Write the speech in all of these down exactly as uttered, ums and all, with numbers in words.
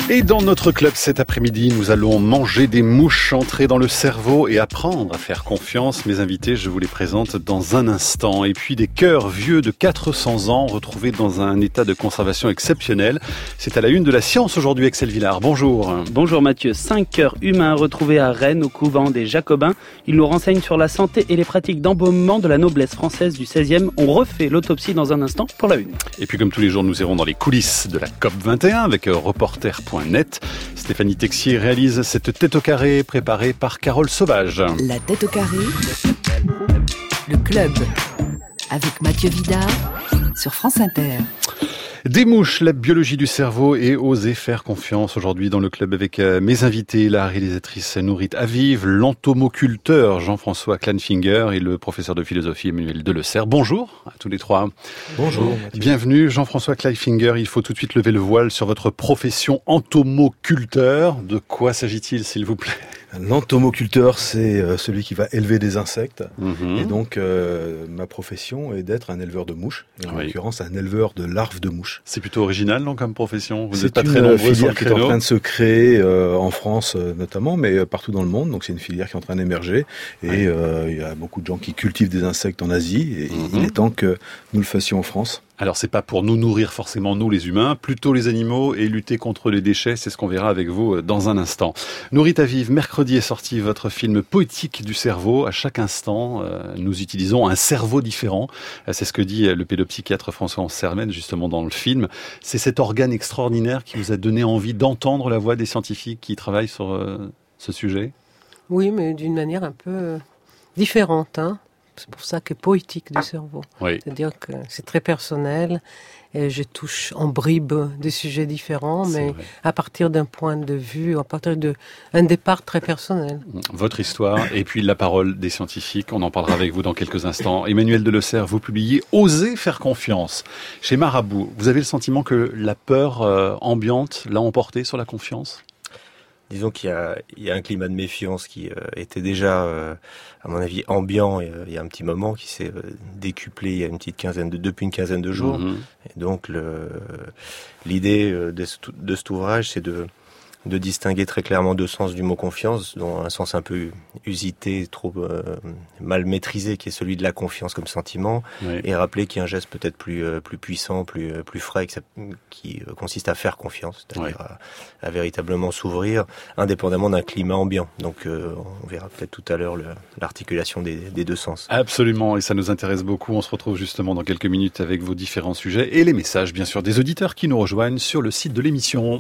Et dans notre club cet après-midi, nous allons manger des mouches, entrer dans le cerveau et apprendre à faire confiance. Mes invités, je vous les présente dans un instant. Et puis des cœurs vieux de quatre cents ans retrouvés dans un état de conservation exceptionnel. C'est à la une de la science aujourd'hui, Axel Villard. Bonjour. Bonjour Mathieu. Cinq cœurs humains retrouvés à Rennes au couvent des Jacobins. Ils nous renseignent sur la santé et les pratiques d'embaumement de la noblesse française du seizième. On refait l'autopsie dans un instant pour la une. Et puis comme tous les jours, nous irons dans les coulisses de la COP vingt et un avec reporter point net. Stéphanie Texier réalise cette tête au carré préparée par Carole Sauvage. La tête au carré, le club, avec Mathieu Vidard sur France Inter. Des mouches, la biologie du cerveau et oser faire confiance aujourd'hui dans le club avec mes invités, la réalisatrice Nourit Aviv, l'entomoculteur Jean-François Kleinfinger et le professeur de philosophie Emmanuel Delessert. Bonjour à tous les trois. Bonjour. Bienvenue Jean-François Kleinfinger. Il faut tout de suite lever le voile sur votre profession entomoculteur. De quoi s'agit-il, s'il vous plaît ? L'entomoculteur, c'est celui qui va élever des insectes. Mmh. Et donc, euh, ma profession est d'être un éleveur de mouches. Et en oui. l'occurrence, un éleveur de larves de mouches. C'est plutôt original, non, comme profession. Vous c'est n'êtes pas une très nombreux filière sur le qui est en créneau. train de se créer euh, en France euh, notamment, mais euh, partout dans le monde. Donc, c'est une filière qui est en train d'émerger. Et oui. euh, il y a beaucoup de gens qui cultivent des insectes en Asie. Et Mmh. il est temps que nous le fassions en France. Alors, c'est pas pour nous nourrir forcément, nous les humains, plutôt les animaux et lutter contre les déchets. C'est ce qu'on verra avec vous dans un instant. Nourit Aviv, mercredi est sorti votre film Poétique du cerveau. À chaque instant, euh, nous utilisons un cerveau différent. C'est ce que dit le pédopsychiatre François Sermen, justement, dans le film. C'est cet organe extraordinaire qui vous a donné envie d'entendre la voix des scientifiques qui travaillent sur euh, ce sujet ? Oui, mais d'une manière un peu différente, hein. C'est pour ça que poétique du cerveau. Oui. C'est-à-dire que c'est très personnel et je touche en bribes des sujets différents, C'est mais vrai. à partir d'un point de vue, à partir d'un départ très personnel. Votre histoire et puis la parole des scientifiques. On en parlera avec vous dans quelques instants. Emmanuel Delessert, vous publiez « Oser faire confiance ». Chez Marabout, vous avez le sentiment que la peur euh, ambiante l'a emporté sur la confiance ? Disons qu'il y a, il y a un climat de méfiance qui euh, était déjà, euh, à mon avis, ambiant euh, il y a un petit moment, qui s'est euh, décuplé il y a une petite quinzaine de, depuis une quinzaine de jours. Mmh. Et donc, le, l'idée de, ce, de cet ouvrage, c'est de, de distinguer très clairement deux sens du mot confiance, dont un sens un peu usité, trop euh, mal maîtrisé, qui est celui de la confiance comme sentiment, Oui. et rappeler qu'il y a un geste peut-être plus euh, plus puissant, plus euh, plus frais, qui, qui euh, consiste à faire confiance, c'est-à-dire Ouais. à, à véritablement s'ouvrir, indépendamment d'un climat ambiant. Donc, euh, on verra peut-être tout à l'heure le, l'articulation des, des deux sens. Absolument, et ça nous intéresse beaucoup. On se retrouve justement dans quelques minutes avec vos différents sujets et les messages, bien sûr, des auditeurs qui nous rejoignent sur le site de l'émission.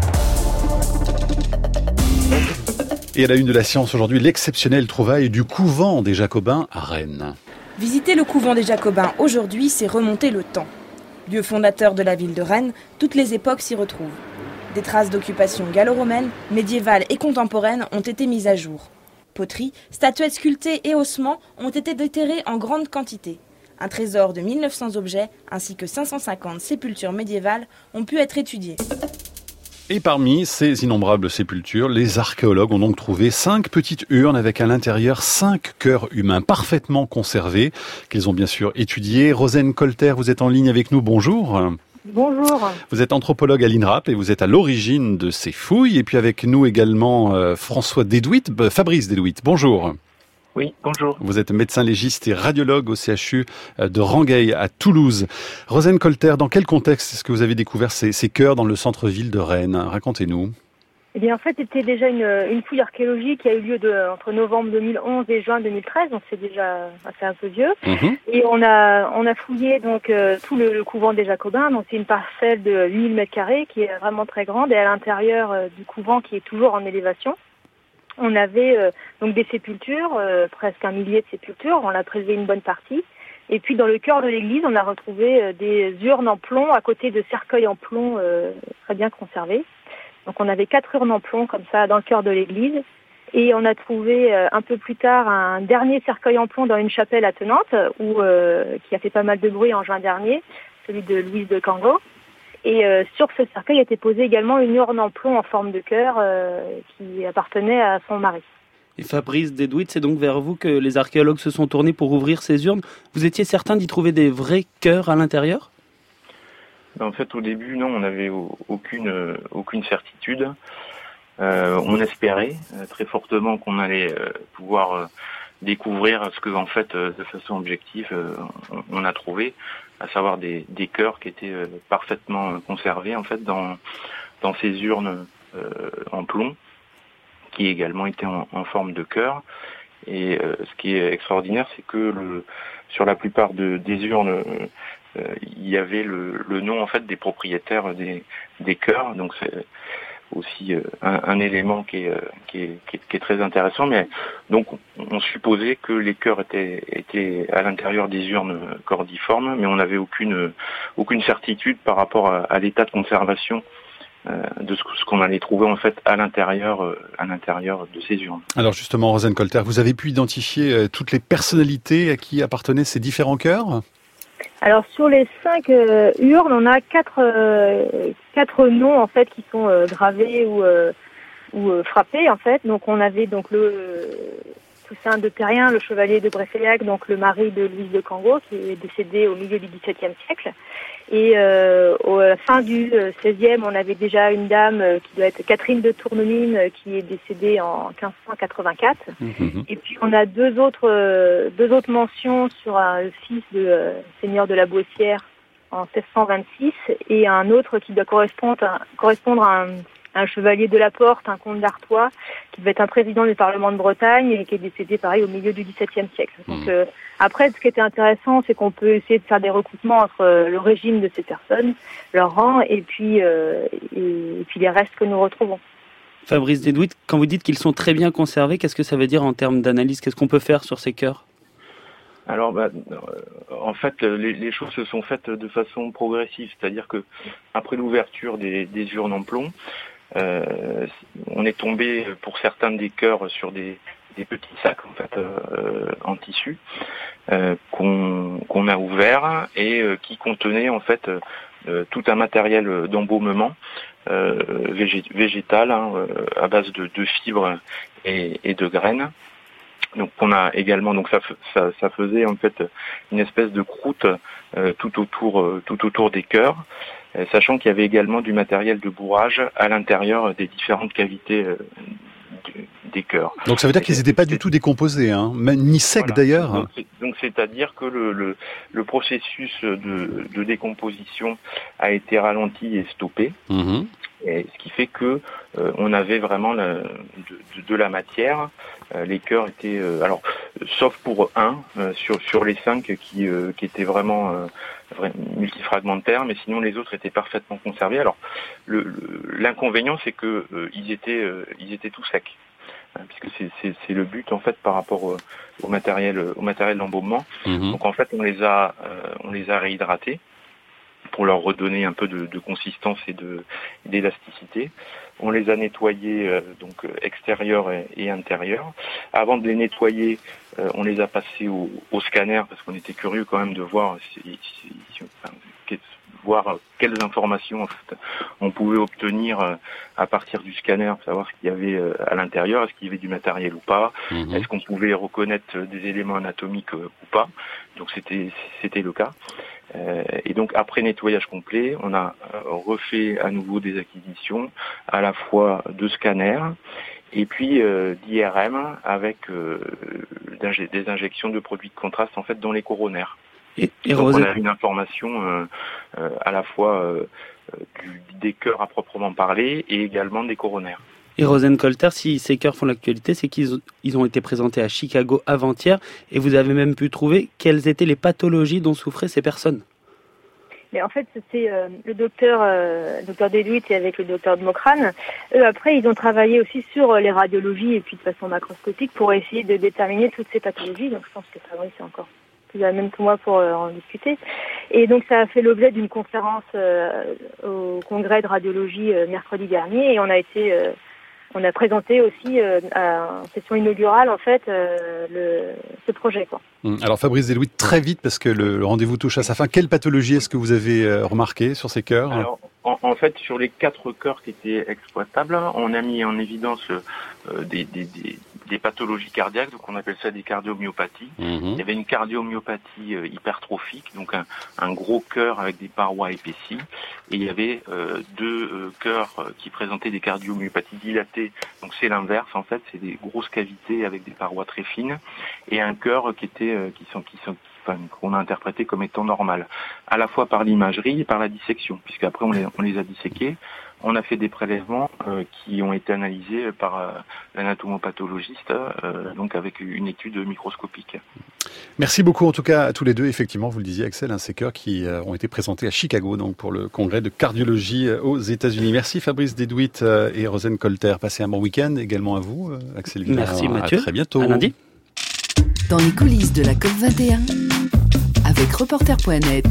Et à la une de la science aujourd'hui, l'exceptionnelle trouvaille du couvent des Jacobins à Rennes. Visiter le couvent des Jacobins aujourd'hui, c'est remonter le temps. Lieu fondateur de la ville de Rennes, toutes les époques s'y retrouvent. Des traces d'occupation gallo-romaine, médiévale et contemporaine ont été mises à jour. Poteries, statuettes sculptées et ossements ont été déterrés en grande quantité. Un trésor de mille neuf cents objets ainsi que cinq cent cinquante sépultures médiévales ont pu être étudiées. Et parmi ces innombrables sépultures, les archéologues ont donc trouvé cinq petites urnes avec à l'intérieur cinq cœurs humains parfaitement conservés, qu'ils ont bien sûr étudiés. Rosane Colter, vous êtes en ligne avec nous, bonjour. Bonjour. Vous êtes anthropologue à l'INRAP et vous êtes à l'origine de ces fouilles. Et puis avec nous également euh, François Dédouit, euh, Fabrice Dédouit, bonjour. Oui, bonjour. Vous êtes médecin légiste et radiologue au C H U de Rangueil à Toulouse. Rosane Colter, dans quel contexte est-ce que vous avez découvert ces, ces cœurs dans le centre-ville de Rennes ? Racontez-nous. Eh bien, en fait, c'était déjà une, une fouille archéologique qui a eu lieu de, entre novembre deux mille onze et juin deux mille treize, donc c'est déjà assez un peu vieux. Mmh. Et on a, on a fouillé donc euh, tout le, le couvent des Jacobins, donc c'est une parcelle de huit mille mètres carrés qui est vraiment très grande, et à l'intérieur euh, du couvent qui est toujours en élévation. On avait euh, donc des sépultures, euh, presque un millier de sépultures, on a prélevé une bonne partie. Et puis dans le cœur de l'église, on a retrouvé euh, des urnes en plomb à côté de cercueils en plomb euh, très bien conservés. Donc on avait quatre urnes en plomb comme ça dans le cœur de l'église. Et on a trouvé euh, un peu plus tard un dernier cercueil en plomb dans une chapelle attenante, où, euh, qui a fait pas mal de bruit en juin dernier, celui de Louise de Cango. Et euh, sur ce cercueil était posée également une urne en plomb en forme de cœur euh, qui appartenait à son mari. Et Fabrice Dédouit, c'est donc vers vous que les archéologues se sont tournés pour ouvrir ces urnes. Vous étiez certain d'y trouver des vrais cœurs à l'intérieur ? En fait, au début, non, on n'avait aucune aucune certitude. Euh, on espérait euh, très fortement qu'on allait euh, pouvoir euh, découvrir ce que, en fait, euh, de façon objective, euh, on, on a trouvé, à savoir des, des cœurs qui étaient euh, parfaitement conservés, en fait, dans dans ces urnes euh, en plomb, qui également étaient en, en forme de cœur. Et euh, ce qui est extraordinaire, c'est que le, sur la plupart de, des urnes, euh, il y avait le, le nom, en fait, des propriétaires des, des cœurs. Donc c'est aussi euh, un, un élément qui est, qui, est, qui, est, qui est très intéressant. Mais donc on supposait que les cœurs étaient, étaient à l'intérieur des urnes cordiformes, mais on n'avait aucune, aucune certitude par rapport à, à l'état de conservation de ce qu'on allait trouver en fait à l'intérieur, à l'intérieur de ces urnes. Alors justement, Rosane Colter, vous avez pu identifier toutes les personnalités à qui appartenaient ces différents chœurs ? Alors sur les cinq euh, urnes, on a quatre euh, quatre noms en fait qui sont euh, gravés ou euh, ou euh, frappés en fait. Donc on avait donc le euh, Toussaint de Terrien, le chevalier de Bréféillac, donc le mari de Louise de Cango, qui est décédé au milieu du dix-septième siècle. Et euh, à la fin du seizième, on avait déjà une dame euh, qui doit être Catherine de Tournemine, euh, qui est décédée en quinze cent quatre-vingt-quatre. Mmh. Et puis on a deux autres euh, deux autres mentions sur un fils de euh, seigneur de la Boissière en seize cent vingt-six et un autre qui doit correspondre à, correspondre à un un chevalier de la Porte, un comte d'Artois, qui devait être un président du Parlement de Bretagne et qui est décédé, pareil, au milieu du dix-septième siècle. Donc, euh, après, ce qui était intéressant, c'est qu'on peut essayer de faire des recoupements entre euh, le régime de ces personnes, leur rang, et puis, euh, et, et puis les restes que nous retrouvons. Fabrice Dédouit, quand vous dites qu'ils sont très bien conservés, qu'est-ce que ça veut dire en termes d'analyse ? Qu'est-ce qu'on peut faire sur ces cœurs ? Alors, bah, en fait, les, les choses se sont faites de façon progressive, c'est-à-dire que après l'ouverture des, des urnes en plomb, Euh, on est tombé pour certains des cœurs sur des, des petits sacs en fait euh, en tissu euh, qu'on qu'on a ouverts et euh, qui contenaient en fait euh, tout un matériel d'embaumement euh, végé, végétal hein, euh, à base de, de fibres et, et de graines. Donc on a également donc ça, ça ça faisait en fait une espèce de croûte euh, tout autour euh, tout autour des cœurs. Sachant qu'il y avait également du matériel de bourrage à l'intérieur des différentes cavités euh, du, des cœurs. Donc ça veut dire qu'ils n'étaient pas du tout décomposés, hein, ni secs voilà. D'ailleurs. Donc, c'est, donc c'est-à-dire que le, le, le processus de, de décomposition a été ralenti et stoppé. Mmh. Et ce qui fait que euh, on avait vraiment la, de, de, de la matière. Euh, les cœurs étaient, euh, alors, sauf pour un euh, sur sur les cinq qui euh, qui étaient vraiment euh, multifragmentaires, mais sinon les autres étaient parfaitement conservés. Alors, le, le, l'inconvénient c'est que euh, ils étaient euh, ils étaient tout secs, hein, puisque c'est, c'est c'est le but en fait par rapport au, au matériel au matériel d'embaumement. Mmh. Donc en fait on les a euh, on les a réhydratés pour leur redonner un peu de, de consistance et de d'élasticité. On les a nettoyés euh, donc extérieur et, et intérieur. Avant de les nettoyer, euh, on les a passés au, au scanner parce qu'on était curieux quand même de voir si, si, si, enfin, voir quelles informations en fait, on pouvait obtenir euh, à partir du scanner, savoir ce qu'il y avait euh, à l'intérieur, est-ce qu'il y avait du matériel ou pas, mmh. est-ce qu'on pouvait reconnaître des éléments anatomiques euh, ou pas. Donc c'était c'était le cas. Euh, et donc après nettoyage complet, on a euh, refait à nouveau des acquisitions, à la fois de scanners et puis euh, d'I R M avec euh, des injections de produits de contraste en fait dans les coronaires. Et, et donc on a une information euh, euh, à la fois euh, du, des cœurs à proprement parler et également des coronaires. Et Rosane Colter, si ces cœurs font l'actualité, c'est qu'ils ils ont été présentés à Chicago avant-hier et vous avez même pu trouver quelles étaient les pathologies dont souffraient ces personnes. Mais en fait, c'est euh, le docteur, euh, docteur Dédouit et avec le docteur de Mocrane. Eux, après, ils ont travaillé aussi sur les radiologies et puis de façon macroscopique pour essayer de déterminer toutes ces pathologies. Donc, je pense que Fabrice c'est encore plus à même que moi pour euh, en discuter. Et donc, ça a fait l'objet d'une conférence euh, au congrès de radiologie euh, mercredi dernier et on a été euh, on a présenté aussi euh, en session inaugurale en fait euh, le, ce projet, quoi. Alors Fabrice Dédouit, très vite parce que le, le rendez-vous touche à sa fin. Quelle pathologie est-ce que vous avez euh, remarqué sur ces cœurs ? Alors, en, en fait, sur les quatre cœurs qui étaient exploitables, on a mis en évidence euh, des, des, des, des pathologies cardiaques, donc on appelle ça des cardiomyopathies. Mmh. Il y avait une cardiomyopathie euh, hypertrophique, donc un, un gros cœur avec des parois épaissies, et il y avait euh, deux euh, cœurs euh, qui présentaient des cardiomyopathies dilatées, donc c'est l'inverse en fait, c'est des grosses cavités avec des parois très fines, et un cœur qui était, euh, qui sont, qui sont, enfin, qu'on a interprété comme étant normal, à la fois par l'imagerie et par la dissection, puisqu'après on les, on les a disséqués. On a fait des prélèvements euh, qui ont été analysés par euh, l'anatomopathologiste, euh, donc avec une étude microscopique. Merci beaucoup en tout cas à tous les deux. Effectivement, vous le disiez Axel, hein, ces cœurs qui euh, ont été présentés à Chicago donc pour le congrès de cardiologie euh, aux États-Unis. Merci Fabrice Dédouit euh, et Rosen Colter. Passez un bon week-end également à vous, euh, Axel Villard. Merci Mathieu. À très bientôt. À lundi. Dans les coulisses de la C O P vingt et un, avec reporter point net.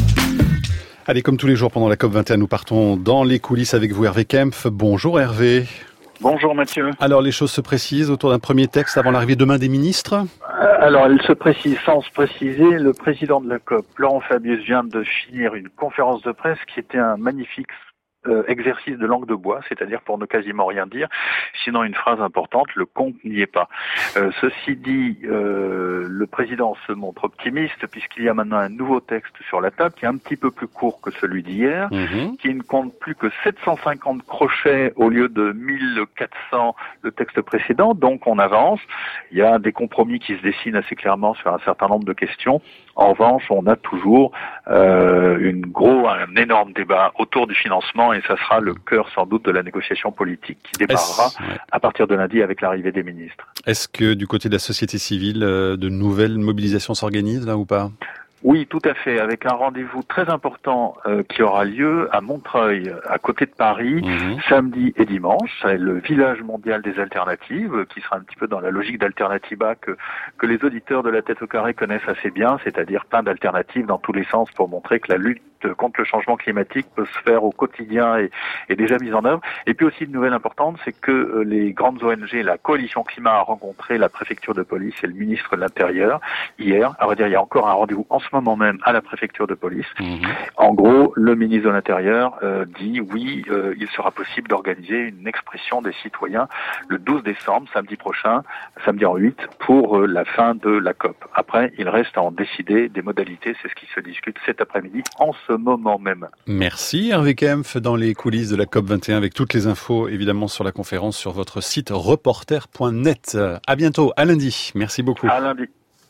Allez, comme tous les jours pendant la C O P vingt et un, nous partons dans les coulisses avec vous, Hervé Kempf. Bonjour Hervé. Bonjour Mathieu. Alors, les choses se précisent autour d'un premier texte avant l'arrivée demain des ministres ? Alors, elle se précise sans se préciser. Le président de la C O P, Laurent Fabius, vient de finir une conférence de presse qui était un magnifique Euh, exercice de langue de bois, c'est-à-dire pour ne quasiment rien dire, sinon une phrase importante, le compte n'y est pas. Euh, ceci dit, euh, le président se montre optimiste puisqu'il y a maintenant un nouveau texte sur la table qui est un petit peu plus court que celui d'hier, mmh. qui ne compte plus que sept cent cinquante crochets au lieu de mille quatre cents le texte précédent, donc on avance. Il y a des compromis qui se dessinent assez clairement sur un certain nombre de questions. En revanche, on a toujours euh, une gros, un énorme débat autour du financement et ça sera le cœur sans doute de la négociation politique qui démarrera ouais. à partir de lundi avec l'arrivée des ministres. Est-ce que du côté de la société civile, de nouvelles mobilisations s'organisent là ou pas ? Oui, tout à fait, avec un rendez-vous très important euh, qui aura lieu à Montreuil, à côté de Paris, mmh. samedi et dimanche. C'est le village mondial des alternatives, qui sera un petit peu dans la logique d'Alternativa que, que les auditeurs de la tête au carré connaissent assez bien, c'est-à-dire plein d'alternatives dans tous les sens pour montrer que la lutte contre le changement climatique peut se faire au quotidien et est déjà mise en œuvre. Et puis aussi une nouvelle importante, c'est que euh, les grandes O N G, la coalition climat a rencontré la préfecture de police et le ministre de l'Intérieur hier. À vrai dire, il y a encore un rendez-vous en ce moment même à la préfecture de police. Mmh. En gros, le ministre de l'Intérieur euh, dit oui, euh, il sera possible d'organiser une expression des citoyens le douze décembre, samedi prochain, samedi en huit, pour euh, la fin de la C O P. Après, il reste à en décider des modalités, c'est ce qui se discute cet après-midi en ce moment même. Merci Hervé Kempf dans les coulisses de la C O P vingt et un avec toutes les infos évidemment sur la conférence sur votre site reporter point net. À bientôt, à lundi. Merci beaucoup. À lundi.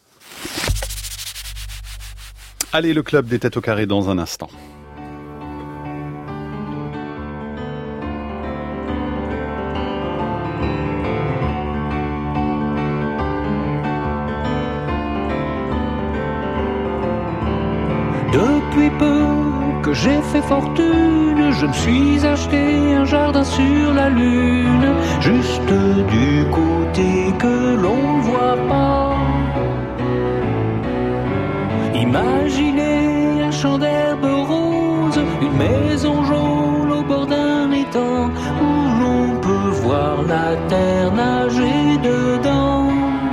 Allez, le club des têtes au carré dans un instant. Depuis peu que j'ai fait fortune, je me suis acheté un jardin sur la lune, juste du côté que l'on ne voit pas. Imaginez un champ d'herbe rose, une maison jaune au bord d'un étang, où l'on peut voir la terre nager dedans.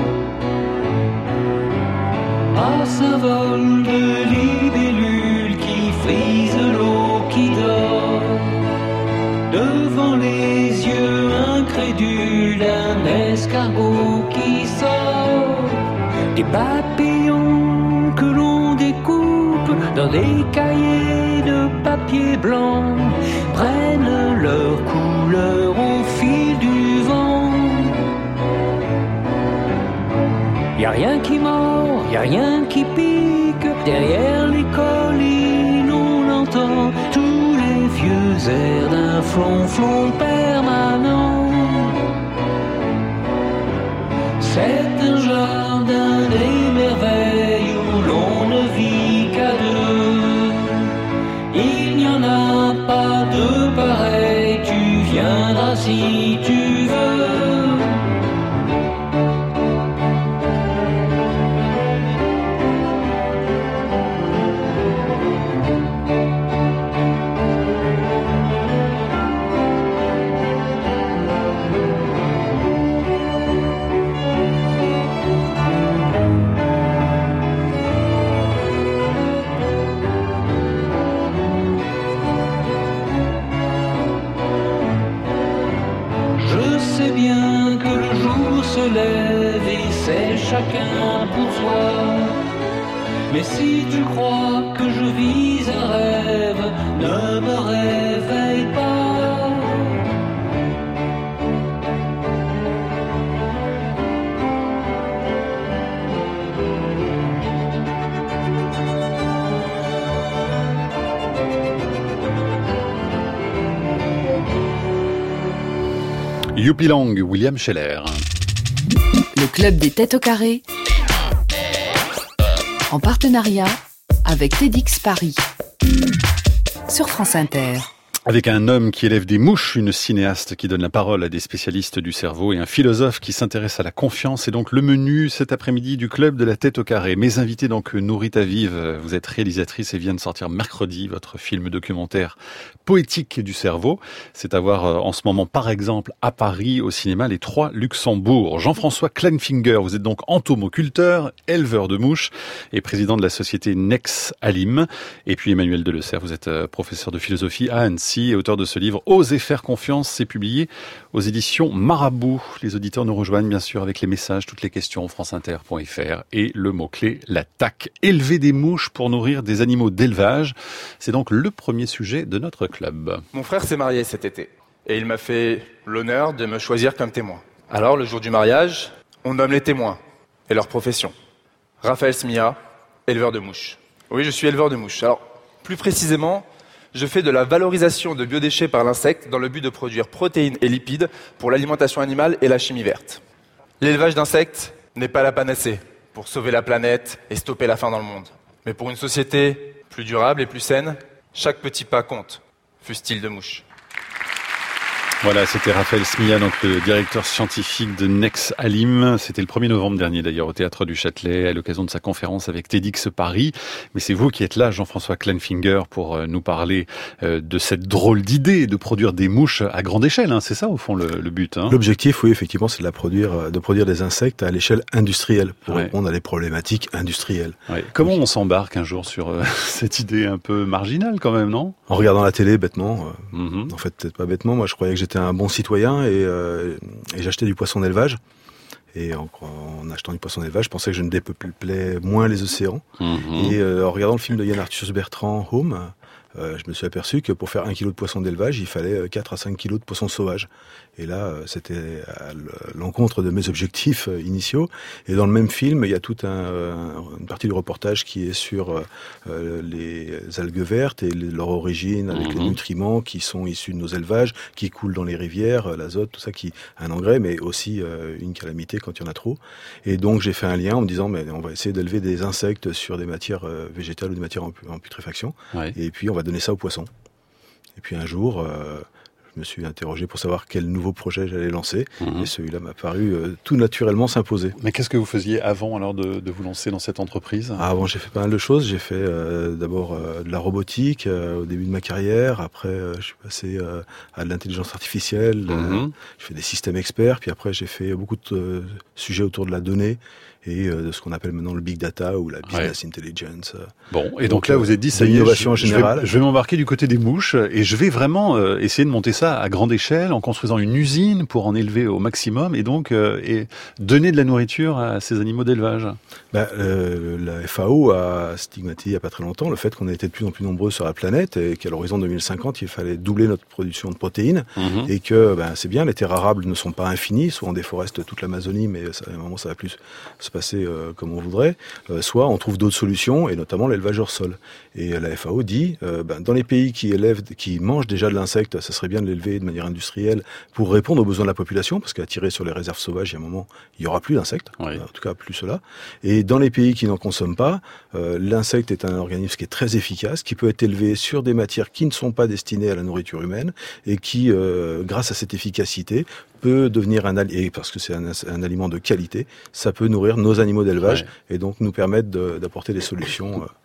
Ah, ça vole de libellules qui frisent l'eau qui dort, devant les yeux incrédules d'un escargot qui sort. Des papillons que l'on découpe dans des cahiers de papier blanc prennent leur couleur au fil du vent. Y a rien qui mord, y a rien qui pique, derrière les collines on entend tous les vieux airs d'un flonflon permanent. C'est un jardin des merveilles où l'on ne vit qu'à deux. Il n'y en a pas de pareil, tu viendras si tu veux. Je chacun pour soi. Mais si tu crois que je vis un rêve, ne me réveille pas. Youpi Long, William Scheller. Le club des têtes au carré, en partenariat avec TEDx Paris, sur France Inter. Avec un homme qui élève des mouches, une cinéaste qui donne la parole à des spécialistes du cerveau et un philosophe qui s'intéresse à la confiance. Et donc le menu cet après-midi du club de la tête au carré. Mes invités donc Nourit Aviv, vous êtes réalisatrice et vient de sortir mercredi votre film documentaire Poétique du cerveau. C'est à voir en ce moment par exemple à Paris au cinéma Les Trois Luxembourg. Jean-François Kleinfinger, vous êtes donc entomoculteur, éleveur de mouches et président de la société Nex Alim. Et puis Emmanuel Delessert, vous êtes professeur de philosophie à Annecy et auteur de ce livre « Osez faire confiance ». C'est publié aux éditions Marabout. Les auditeurs nous rejoignent bien sûr avec les messages, toutes les questions, franceinter point f r et le mot-clé, l'attaque. Élever des mouches pour nourrir des animaux d'élevage, c'est donc le premier sujet de notre club. Mon frère s'est marié cet été et il m'a fait l'honneur de me choisir comme témoin. Alors le jour du mariage, on nomme les témoins et leur profession. Raphaël Smia, éleveur de mouches. Oui, je suis éleveur de mouches. Alors plus précisément, je fais de la valorisation de biodéchets par l'insecte dans le but de produire protéines et lipides pour l'alimentation animale et la chimie verte. L'élevage d'insectes n'est pas la panacée pour sauver la planète et stopper la faim dans le monde. Mais pour une société plus durable et plus saine, chaque petit pas compte, fût-il de mouche. Voilà, c'était Raphaël Smia, donc le directeur scientifique de Nex Alim. C'était le premier novembre dernier d'ailleurs au Théâtre du Châtelet à l'occasion de sa conférence avec TEDx Paris. Mais c'est vous qui êtes là, Jean-François Kleinfinger, pour nous parler de cette drôle d'idée de produire des mouches à grande échelle. Hein. C'est ça au fond le, le but. Hein. L'objectif, oui, effectivement, c'est de, la produire, de produire des insectes à l'échelle industrielle pour ouais. répondre à des problématiques industrielles. Ouais. Comment on s'embarque un jour sur euh, cette idée un peu marginale quand même, non ? En regardant la télé, bêtement. Euh, mm-hmm. En fait, peut-être pas bêtement. Moi, je croyais que j'étais un bon citoyen et, euh, et j'achetais du poisson d'élevage. Et en, en achetant du poisson d'élevage, je pensais que je ne dépeuplais moins les océans. Mmh. Et euh, en regardant le film de Yann Arthus Bertrand, Home, euh, je me suis aperçu que pour faire un kilo de poisson d'élevage, il fallait quatre à cinq kilos de poisson sauvage. Et là, c'était à l'encontre de mes objectifs initiaux. Et dans le même film, il y a toute un, une partie du reportage qui est sur euh, les algues vertes et leur origine, avec mmh. les nutriments qui sont issus de nos élevages, qui coulent dans les rivières, l'azote, tout ça qui est un engrais, mais aussi euh, une calamité quand il y en a trop. Et donc, j'ai fait un lien en me disant, mais on va essayer d'élever des insectes sur des matières euh, végétales ou des matières en, en putréfaction. Ouais. Et puis, on va donner ça aux poissons. Et puis, un jour... Euh, je me suis interrogé pour savoir quel nouveau projet j'allais lancer. Mmh. Et celui-là m'a paru euh, tout naturellement s'imposer. Mais qu'est-ce que vous faisiez avant alors de, de vous lancer dans cette entreprise ? ah, Avant, j'ai fait pas mal de choses. J'ai fait euh, d'abord euh, de la robotique euh, au début de ma carrière. Après, euh, je suis passé euh, à de l'intelligence artificielle. Mmh. Euh, j'ai fait des systèmes experts. Puis après, j'ai fait beaucoup de euh, sujets autour de la donnée et euh, de ce qu'on appelle maintenant le big data ou la business ouais. intelligence. Bon, et donc, donc là, vous êtes dit, ça y est, l'innovation je, générale. Je vais, je vais m'embarquer du côté des mouches et je vais vraiment euh, essayer de monter ça à grande échelle en construisant une usine pour en élever au maximum et donc euh, et donner de la nourriture à ces animaux d'élevage. Bah, euh, la F A O a stigmatisé il n'y a pas très longtemps le fait qu'on était de plus en plus nombreux sur la planète et qu'à l'horizon deux mille cinquante, il fallait doubler notre production de protéines mmh. et que ben, c'est bien, les terres arables ne sont pas infinies, soit on déforeste toute l'Amazonie, mais ça, à un moment ça va plus se passer euh, comme on voudrait, euh, soit on trouve d'autres solutions et notamment l'élevage hors sol. Et la F A O dit, euh, ben, dans les pays qui élèvent, qui mangent déjà de l'insecte, ça serait bien de l'élever de manière industrielle pour répondre aux besoins de la population, parce qu'à tirer sur les réserves sauvages, il y a un moment, il y aura plus d'insectes, oui. en tout cas plus cela. Et dans les pays qui n'en consomment pas, euh, l'insecte est un organisme qui est très efficace, qui peut être élevé sur des matières qui ne sont pas destinées à la nourriture humaine et qui, euh, grâce à cette efficacité, peut devenir un aliment, parce que c'est un, un aliment de qualité, ça peut nourrir nos animaux d'élevage ouais. et donc nous permettre de, d'apporter des solutions euh,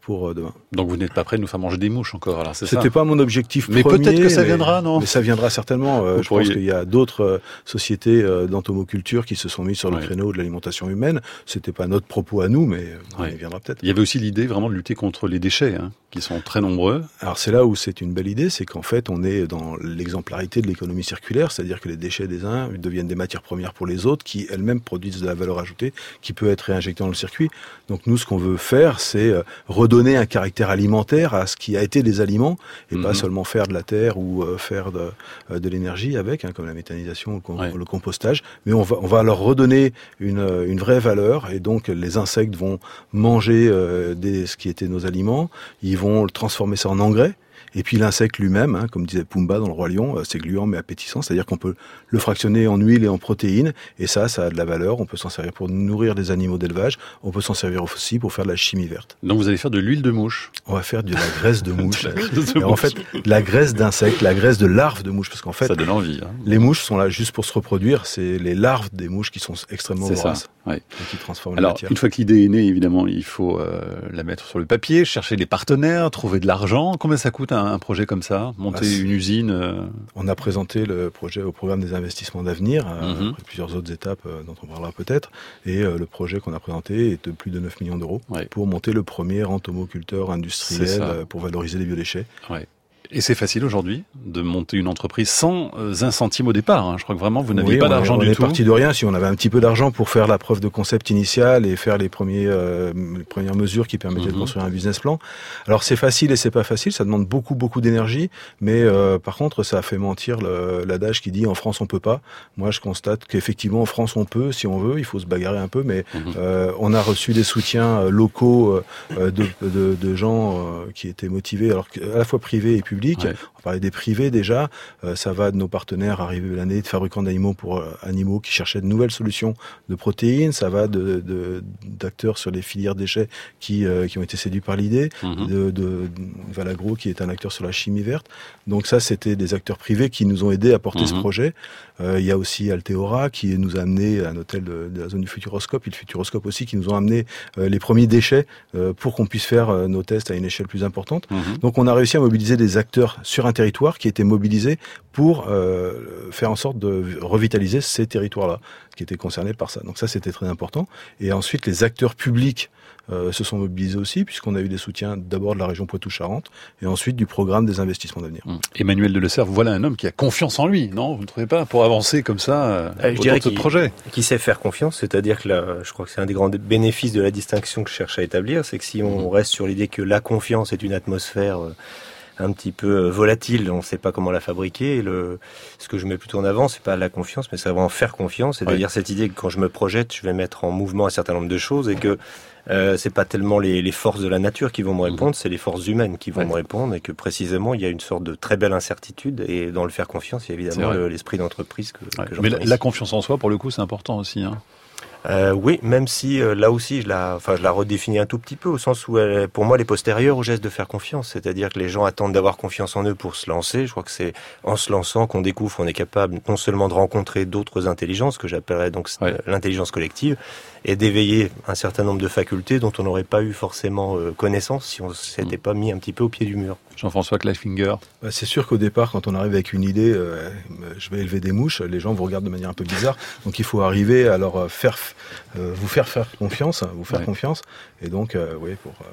pour demain. Donc vous n'êtes pas prêt de nous faire manger des mouches encore, alors c'est ça ? C'était pas mon objectif mais premier. Mais peut-être que ça viendra, non ? Mais ça viendra certainement. Euh, je pourriez. pense qu'il y a d'autres euh, sociétés euh, d'entomoculture qui se sont mises sur le ouais. créneau de l'alimentation humaine. C'était pas notre propos à nous, mais euh, ouais. il viendra peut-être. Il y avait aussi l'idée vraiment de lutter contre les déchets, hein, qui sont très nombreux. Alors c'est là où c'est une belle idée, c'est qu'en fait on est dans l'exemplarité de l'économie circulaire, c'est-à-dire que les déchets des uns deviennent des matières premières pour les autres, qui elles-mêmes produisent de la valeur ajoutée, qui peut être réinjectée dans le circuit. Donc nous, ce qu'on veut faire, c'est redonner un caractère alimentaire à ce qui a été des aliments, et mmh. pas seulement faire de la terre ou euh, faire de, euh, de l'énergie avec, hein, comme la méthanisation ou ouais. le compostage, mais on va, on va leur redonner une, une vraie valeur, et donc les insectes vont manger euh, des, ce qui était nos aliments, ils vont transformer ça en engrais. Et puis l'insecte lui-même, hein, comme disait Pumba dans Le Roi Lion, c'est gluant mais appétissant, c'est-à-dire qu'on peut le fractionner en huile et en protéines, et ça, ça a de la valeur, on peut s'en servir pour nourrir des animaux d'élevage, on peut s'en servir aussi pour faire de la chimie verte. Donc vous allez faire de l'huile de mouche ? On va faire de la graisse de mouche. de et en fait, la graisse d'insectes, la graisse de larves de mouches, parce qu'en fait, ça donne envie, hein. Les mouches sont là juste pour se reproduire, c'est les larves des mouches qui sont extrêmement voraces. Ouais. Et qui transforment Alors, la matière. Une fois que l'idée est née, évidemment, il faut euh, la mettre sur le papier, chercher des partenaires, trouver de l'argent. Combien ça coûte un, un projet comme ça ? Monter ah, une usine euh... On a présenté le projet au programme des investissements d'avenir, euh, mm-hmm. après plusieurs autres étapes euh, dont on parlera peut-être. Et euh, le projet qu'on a présenté est de plus de neuf millions d'euros ouais. pour monter le premier entomoculteur industriel euh, pour valoriser les biodéchets. Ouais. Et c'est facile aujourd'hui de monter une entreprise sans euh, un centime au départ. Hein. Je crois que vraiment vous n'aviez oui, pas d'argent du tout. On tout. est parti de rien. Si on avait un petit peu d'argent pour faire la preuve de concept initiale et faire les premiers euh, les premières mesures qui permettaient mm-hmm. de construire un business plan. Alors c'est facile et c'est pas facile. Ça demande beaucoup beaucoup d'énergie. Mais euh, par contre, ça a fait mentir le, l'adage qui dit en France on peut pas. Moi, je constate qu'effectivement en France on peut si on veut. Il faut se bagarrer un peu, mais mm-hmm. euh, on a reçu des soutiens locaux euh, de, de, de gens euh, qui étaient motivés, alors à la fois privés et publics. Ouais. On parlait des privés déjà, euh, ça va de nos partenaires arrivés l'année de fabricants d'animaux pour euh, animaux qui cherchaient de nouvelles solutions de protéines, ça va de, de d'acteurs sur les filières déchets qui euh, qui ont été séduits par l'idée, mmh. de, de Valagro qui est un acteur sur la chimie verte. Donc ça, c'était des acteurs privés qui nous ont aidés à porter mmh. ce projet. Euh, il y a aussi Alteora qui nous a amené à un hôtel de, de la zone du Futuroscope, et le Futuroscope aussi qui nous ont amené euh, les premiers déchets euh, pour qu'on puisse faire euh, nos tests à une échelle plus importante. Mmh. Donc on a réussi à mobiliser des acteurs sur un territoire qui étaient mobilisés pour euh, faire en sorte de revitaliser ces territoires-là qui étaient concernés par ça. Donc ça, c'était très important. Et ensuite, les acteurs publics euh, se sont mobilisés aussi, puisqu'on a eu des soutiens d'abord de la région Poitou-Charentes et ensuite du programme des investissements d'avenir. Mmh. Emmanuel Delessert, voilà un homme qui a confiance en lui, non ? Vous ne trouvez pas, pour avancer comme ça euh, euh, je dirais de ce projet ? Qui sait faire confiance, c'est-à-dire que là, je crois que c'est un des grands bénéfices de la distinction que je cherche à établir, c'est que si on mmh. reste sur l'idée que la confiance est une atmosphère euh, un petit peu volatile, on ne sait pas comment la fabriquer. Le, ce que je mets plutôt en avant, c'est pas la confiance, mais c'est vraiment faire confiance. C'est-à-dire oui. cette idée que quand je me projette, je vais mettre en mouvement un certain nombre de choses et que euh, c'est pas tellement les, les forces de la nature qui vont me répondre, mmh. c'est les forces humaines qui vont ouais. me répondre, et que précisément il y a une sorte de très belle incertitude, et dans le faire confiance, il y a évidemment le, l'esprit d'entreprise que, ouais. que Mais la, la confiance en soi, pour le coup, c'est important aussi, hein. Euh, oui, même si euh, là aussi je la, enfin je la redéfinis un tout petit peu au sens où elle, pour moi, elle est postérieure au geste de faire confiance. C'est-à-dire que les gens attendent d'avoir confiance en eux pour se lancer. Je crois que c'est en se lançant qu'on découvre qu'on est capable non seulement de rencontrer d'autres intelligences, que j'appellerais donc ouais. l'intelligence collective, et d'éveiller un certain nombre de facultés dont on n'aurait pas eu forcément euh, connaissance si on s'était mmh. pas mis un petit peu au pied du mur. Jean-François Kleinfinger. Bah, c'est sûr qu'au départ, quand on arrive avec une idée, euh, je vais élever des mouches, les gens vous regardent de manière un peu bizarre. Donc il faut arriver à leur faire, euh, vous faire faire confiance, vous faire ouais. confiance. Et donc, euh, oui, pour... Euh,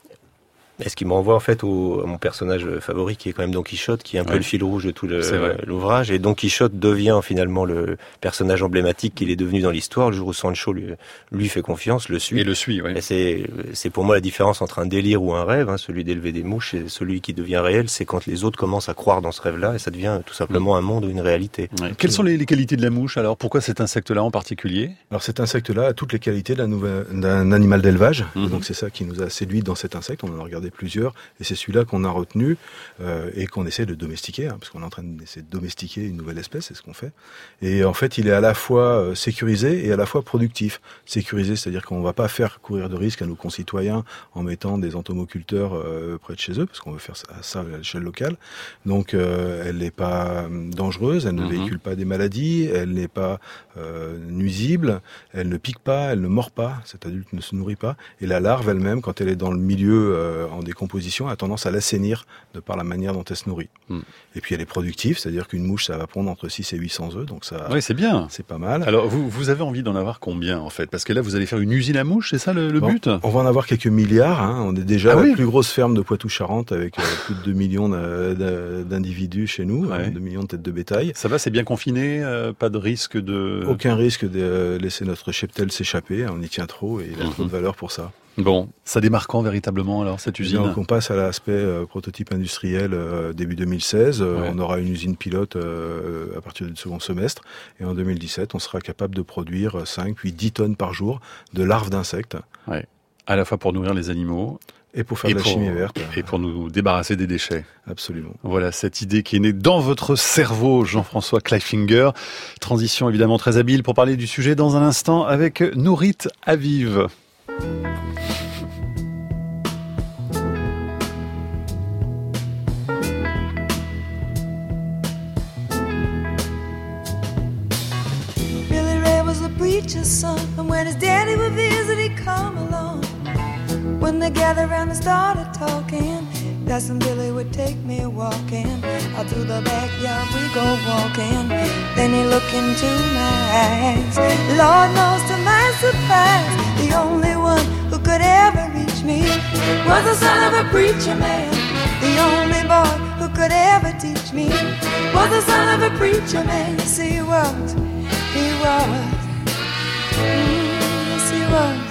Et ce qui me renvoie en fait au, à mon personnage favori, qui est quand même Don Quichotte, qui est un ouais. peu le fil rouge de tout le, l'ouvrage. Et Don Quichotte devient finalement le personnage emblématique qu'il est devenu dans l'histoire, le jour où Sancho lui, lui fait confiance, le suit. Et le suit, oui. Et c'est, c'est pour moi la différence entre un délire ou un rêve, hein, celui d'élever des mouches, et celui qui devient réel, c'est quand les autres commencent à croire dans ce rêve-là, et ça devient tout simplement un monde ou une réalité. Ouais. Quelles sont les, les qualités de la mouche alors ? Pourquoi cet insecte-là en particulier ? Alors cet insecte-là a toutes les qualités d'un, nouvel, d'un animal d'élevage, mm-hmm. donc c'est ça qui nous a séduit dans cet insecte. On en a regardé garder plusieurs. Et c'est celui-là qu'on a retenu euh, et qu'on essaie de domestiquer, hein, parce qu'on est en train d'essayer de domestiquer une nouvelle espèce, c'est ce qu'on fait. Et en fait, il est à la fois sécurisé et à la fois productif. Sécurisé, c'est-à-dire qu'on ne va pas faire courir de risques à nos concitoyens en mettant des entomoculteurs euh, près de chez eux, parce qu'on veut faire ça, ça à l'échelle locale. Donc, euh, elle n'est pas dangereuse, elle ne mmh. véhicule pas des maladies, elle n'est pas euh, nuisible, elle ne pique pas, elle ne mord pas, cet adulte ne se nourrit pas. Et la larve elle-même, quand elle est dans le milieu euh, en décomposition, a tendance à l'assainir de par la manière dont elle se nourrit. Mmh. Et puis elle est productive, c'est-à-dire qu'une mouche, ça va pondre entre six et huit cents œufs, donc ça, oui, c'est bien. C'est pas mal. Alors, vous, vous avez envie d'en avoir combien, en fait? Parce que là, vous allez faire une usine à mouches, c'est ça le, le bon, but? On va en avoir quelques milliards, hein. On est déjà ah, la oui plus grosse ferme de Poitou-Charentes avec euh, plus de deux millions d'individus chez nous, ouais. hein, deux millions de têtes de bétail. Ça va, c'est bien confiné, euh, pas de risque de... Aucun risque de euh, laisser notre cheptel s'échapper, on y tient trop et il a mmh. trop de valeur pour ça. Bon, ça démarre quand véritablement alors cette usine? Donc on passe à l'aspect euh, prototype industriel euh, début deux mille seize. Euh, ouais. On aura une usine pilote euh, à partir du second semestre. Et en deux mille dix-sept, on sera capable de produire cinq, huit, dix tonnes par jour de larves d'insectes. Ouais. À la fois pour nourrir les animaux. Et pour faire et de la pour, chimie verte. Et pour nous débarrasser des déchets. Absolument. Voilà, cette idée qui est née dans votre cerveau, Jean-François Kleifinger. Transition évidemment très habile pour parler du sujet dans un instant avec Nourit Aviv. Preacher's son, and when his daddy would visit, he'd come along. When they gathered around and started talking, Cousin Billy would take me walking. Out through the backyard we go walking. Then he looked into my eyes. Lord knows to my surprise, the only one who could ever reach me was the son of a preacher man. The only boy who could ever teach me was the son of a preacher man. Yes, he was, he was. Yes, he was.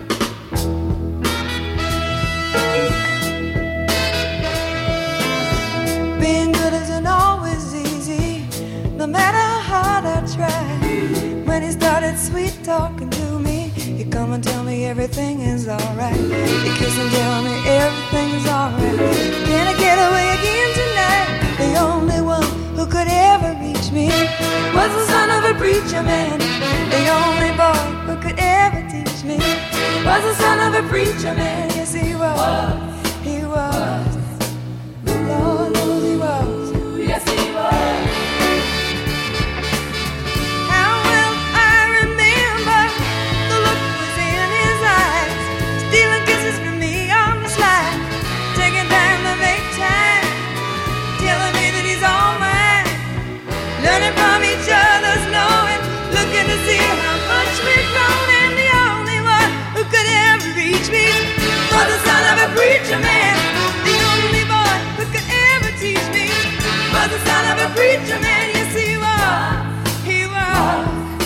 Being good isn't always easy, no matter how hard I try. When he started sweet talking to me, he'd come and tell me everything is alright. He'd kiss and tell me everything is alright. Can I get away again tonight? The only one who could ever reach me was the son of a preacher man. The only boy who could ever teach me was the son of a preacher man. Yes, he was. He was. Lord knows he was. Yes, he was. How well I remember the look was in his eyes, stealing kisses from me on the slide, taking time to make time, telling me that he's all mine, learning from each other's knowing, looking to see how much we've grown. And the only one who could ever reach me was the son of a preacher man. The only boy who could ever teach me was the son of a preacher man. Yes, he was. He was.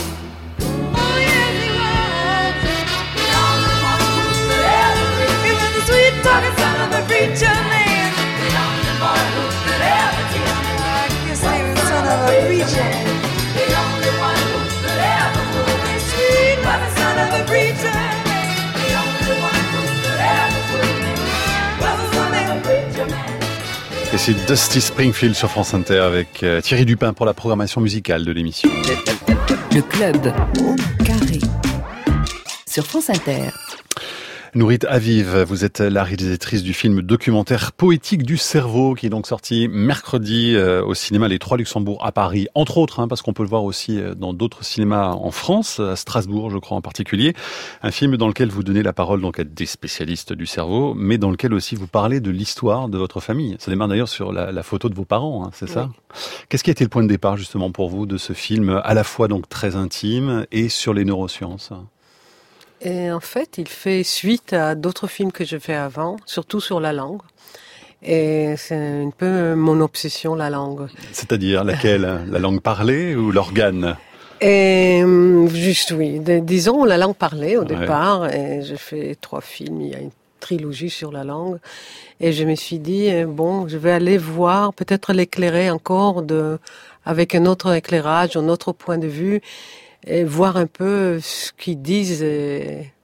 Oh, yes, he was. The only one who could ever reach me. He was the sweet talking son of a preacher man. The only boy who could ever teach me. I guess he was the son of a preacher. The only one who could ever move me sweet was the son of a preacher man. The only one who could ever move me was the son of a preacher man. Et c'est Dusty Springfield sur France Inter avec euh, Thierry Dupin pour la programmation musicale de l'émission. Le club au carré sur France Inter. Nourit Aviv, vous êtes la réalisatrice du film documentaire Poétique du cerveau qui est donc sorti mercredi euh, au cinéma Les Trois Luxembourg à Paris, entre autres, hein, parce qu'on peut le voir aussi dans d'autres cinémas en France, à Strasbourg je crois en particulier. Un film dans lequel vous donnez la parole donc à des spécialistes du cerveau, mais dans lequel aussi vous parlez de l'histoire de votre famille. Ça démarre d'ailleurs sur la, la photo de vos parents, hein, c'est ça? Oui. Qu'est-ce qui a été le point de départ justement pour vous de ce film à la fois donc très intime et sur les neurosciences? Et en fait, il fait suite à d'autres films que je fais avant, surtout sur la langue. Et c'est un peu mon obsession, la langue. C'est-à-dire laquelle? La langue parlée ou l'organe? Et juste, oui. Disons la langue parlée au ouais. départ. Et j'ai fait trois films. Il y a une trilogie sur la langue. Et je me suis dit, bon, je vais aller voir, peut-être l'éclairer encore de, avec un autre éclairage, un autre point de vue. Et voir un peu ce qu'ils disent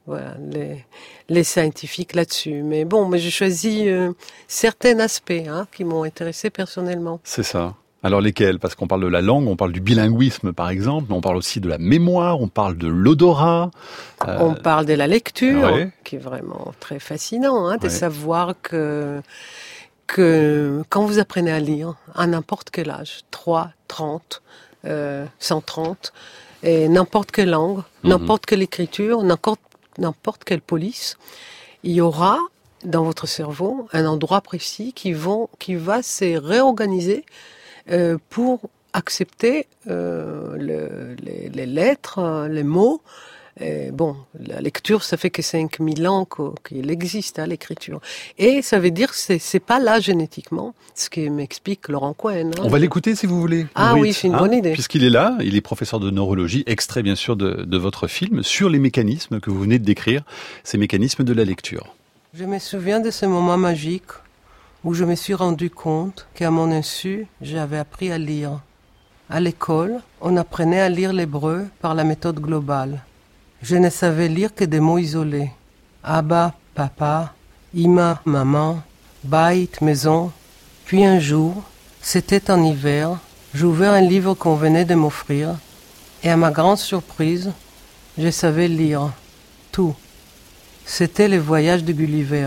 voilà, les, les scientifiques là-dessus. Mais bon, mais j'ai choisi euh, certains aspects hein, qui m'ont intéressé personnellement. C'est ça. Alors lesquels? Parce qu'on parle de la langue, on parle du bilinguisme par exemple, mais on parle aussi de la mémoire, on parle de l'odorat. Euh... On parle de la lecture, ouais. qui est vraiment très fascinant, hein, de ouais. savoir que, que quand vous apprenez à lire, à n'importe quel âge, trois, trente, euh, cent trente, et n'importe quelle langue, mm-hmm. n'importe quelle écriture, n'importe, n'importe quelle police, il y aura dans votre cerveau un endroit précis qui, vont, qui va se réorganiser Euh, pour accepter euh, le, les, les lettres, les mots. Et bon, la lecture, ça fait que cinq mille ans qu'il existe, hein, l'écriture. Et ça veut dire que c'est, c'est pas là génétiquement, ce qui m'explique Laurent Cohen. Hein. On va l'écouter si vous voulez. Ah Ruth, oui, c'est une hein, bonne idée. Puisqu'il est là, il est professeur de neurologie, extrait bien sûr de, de votre film, sur les mécanismes que vous venez de décrire, ces mécanismes de la lecture. Je me souviens de ce moment magique où je me suis rendu compte qu'à mon insu, j'avais appris à lire. À l'école, on apprenait à lire l'hébreu par la méthode globale. Je ne savais lire que des mots isolés. Abba, papa, Ima, maman, Bait, maison. Puis un jour, c'était en hiver, j'ouvrais un livre qu'on venait de m'offrir, et à ma grande surprise, je savais lire. Tout. C'était le voyage de Gulliver.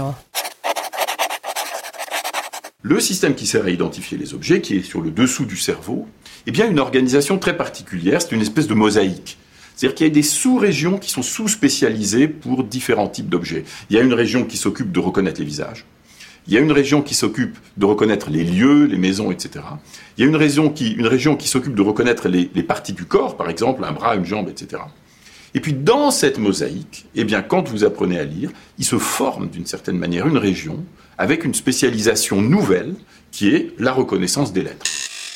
Le système qui sert à identifier les objets, qui est sur le dessous du cerveau, eh bien une organisation très particulière, c'est une espèce de mosaïque. C'est-à-dire qu'il y a des sous-régions qui sont sous-spécialisées pour différents types d'objets. Il y a une région qui s'occupe de reconnaître les visages. Il y a une région qui s'occupe de reconnaître les lieux, les maisons, et cetera. Il y a une région qui, une région qui s'occupe de reconnaître les, les parties du corps, par exemple un bras, une jambe, et cetera. Et puis dans cette mosaïque, eh bien quand vous apprenez à lire, il se forme d'une certaine manière une région avec une spécialisation nouvelle qui est la reconnaissance des lettres.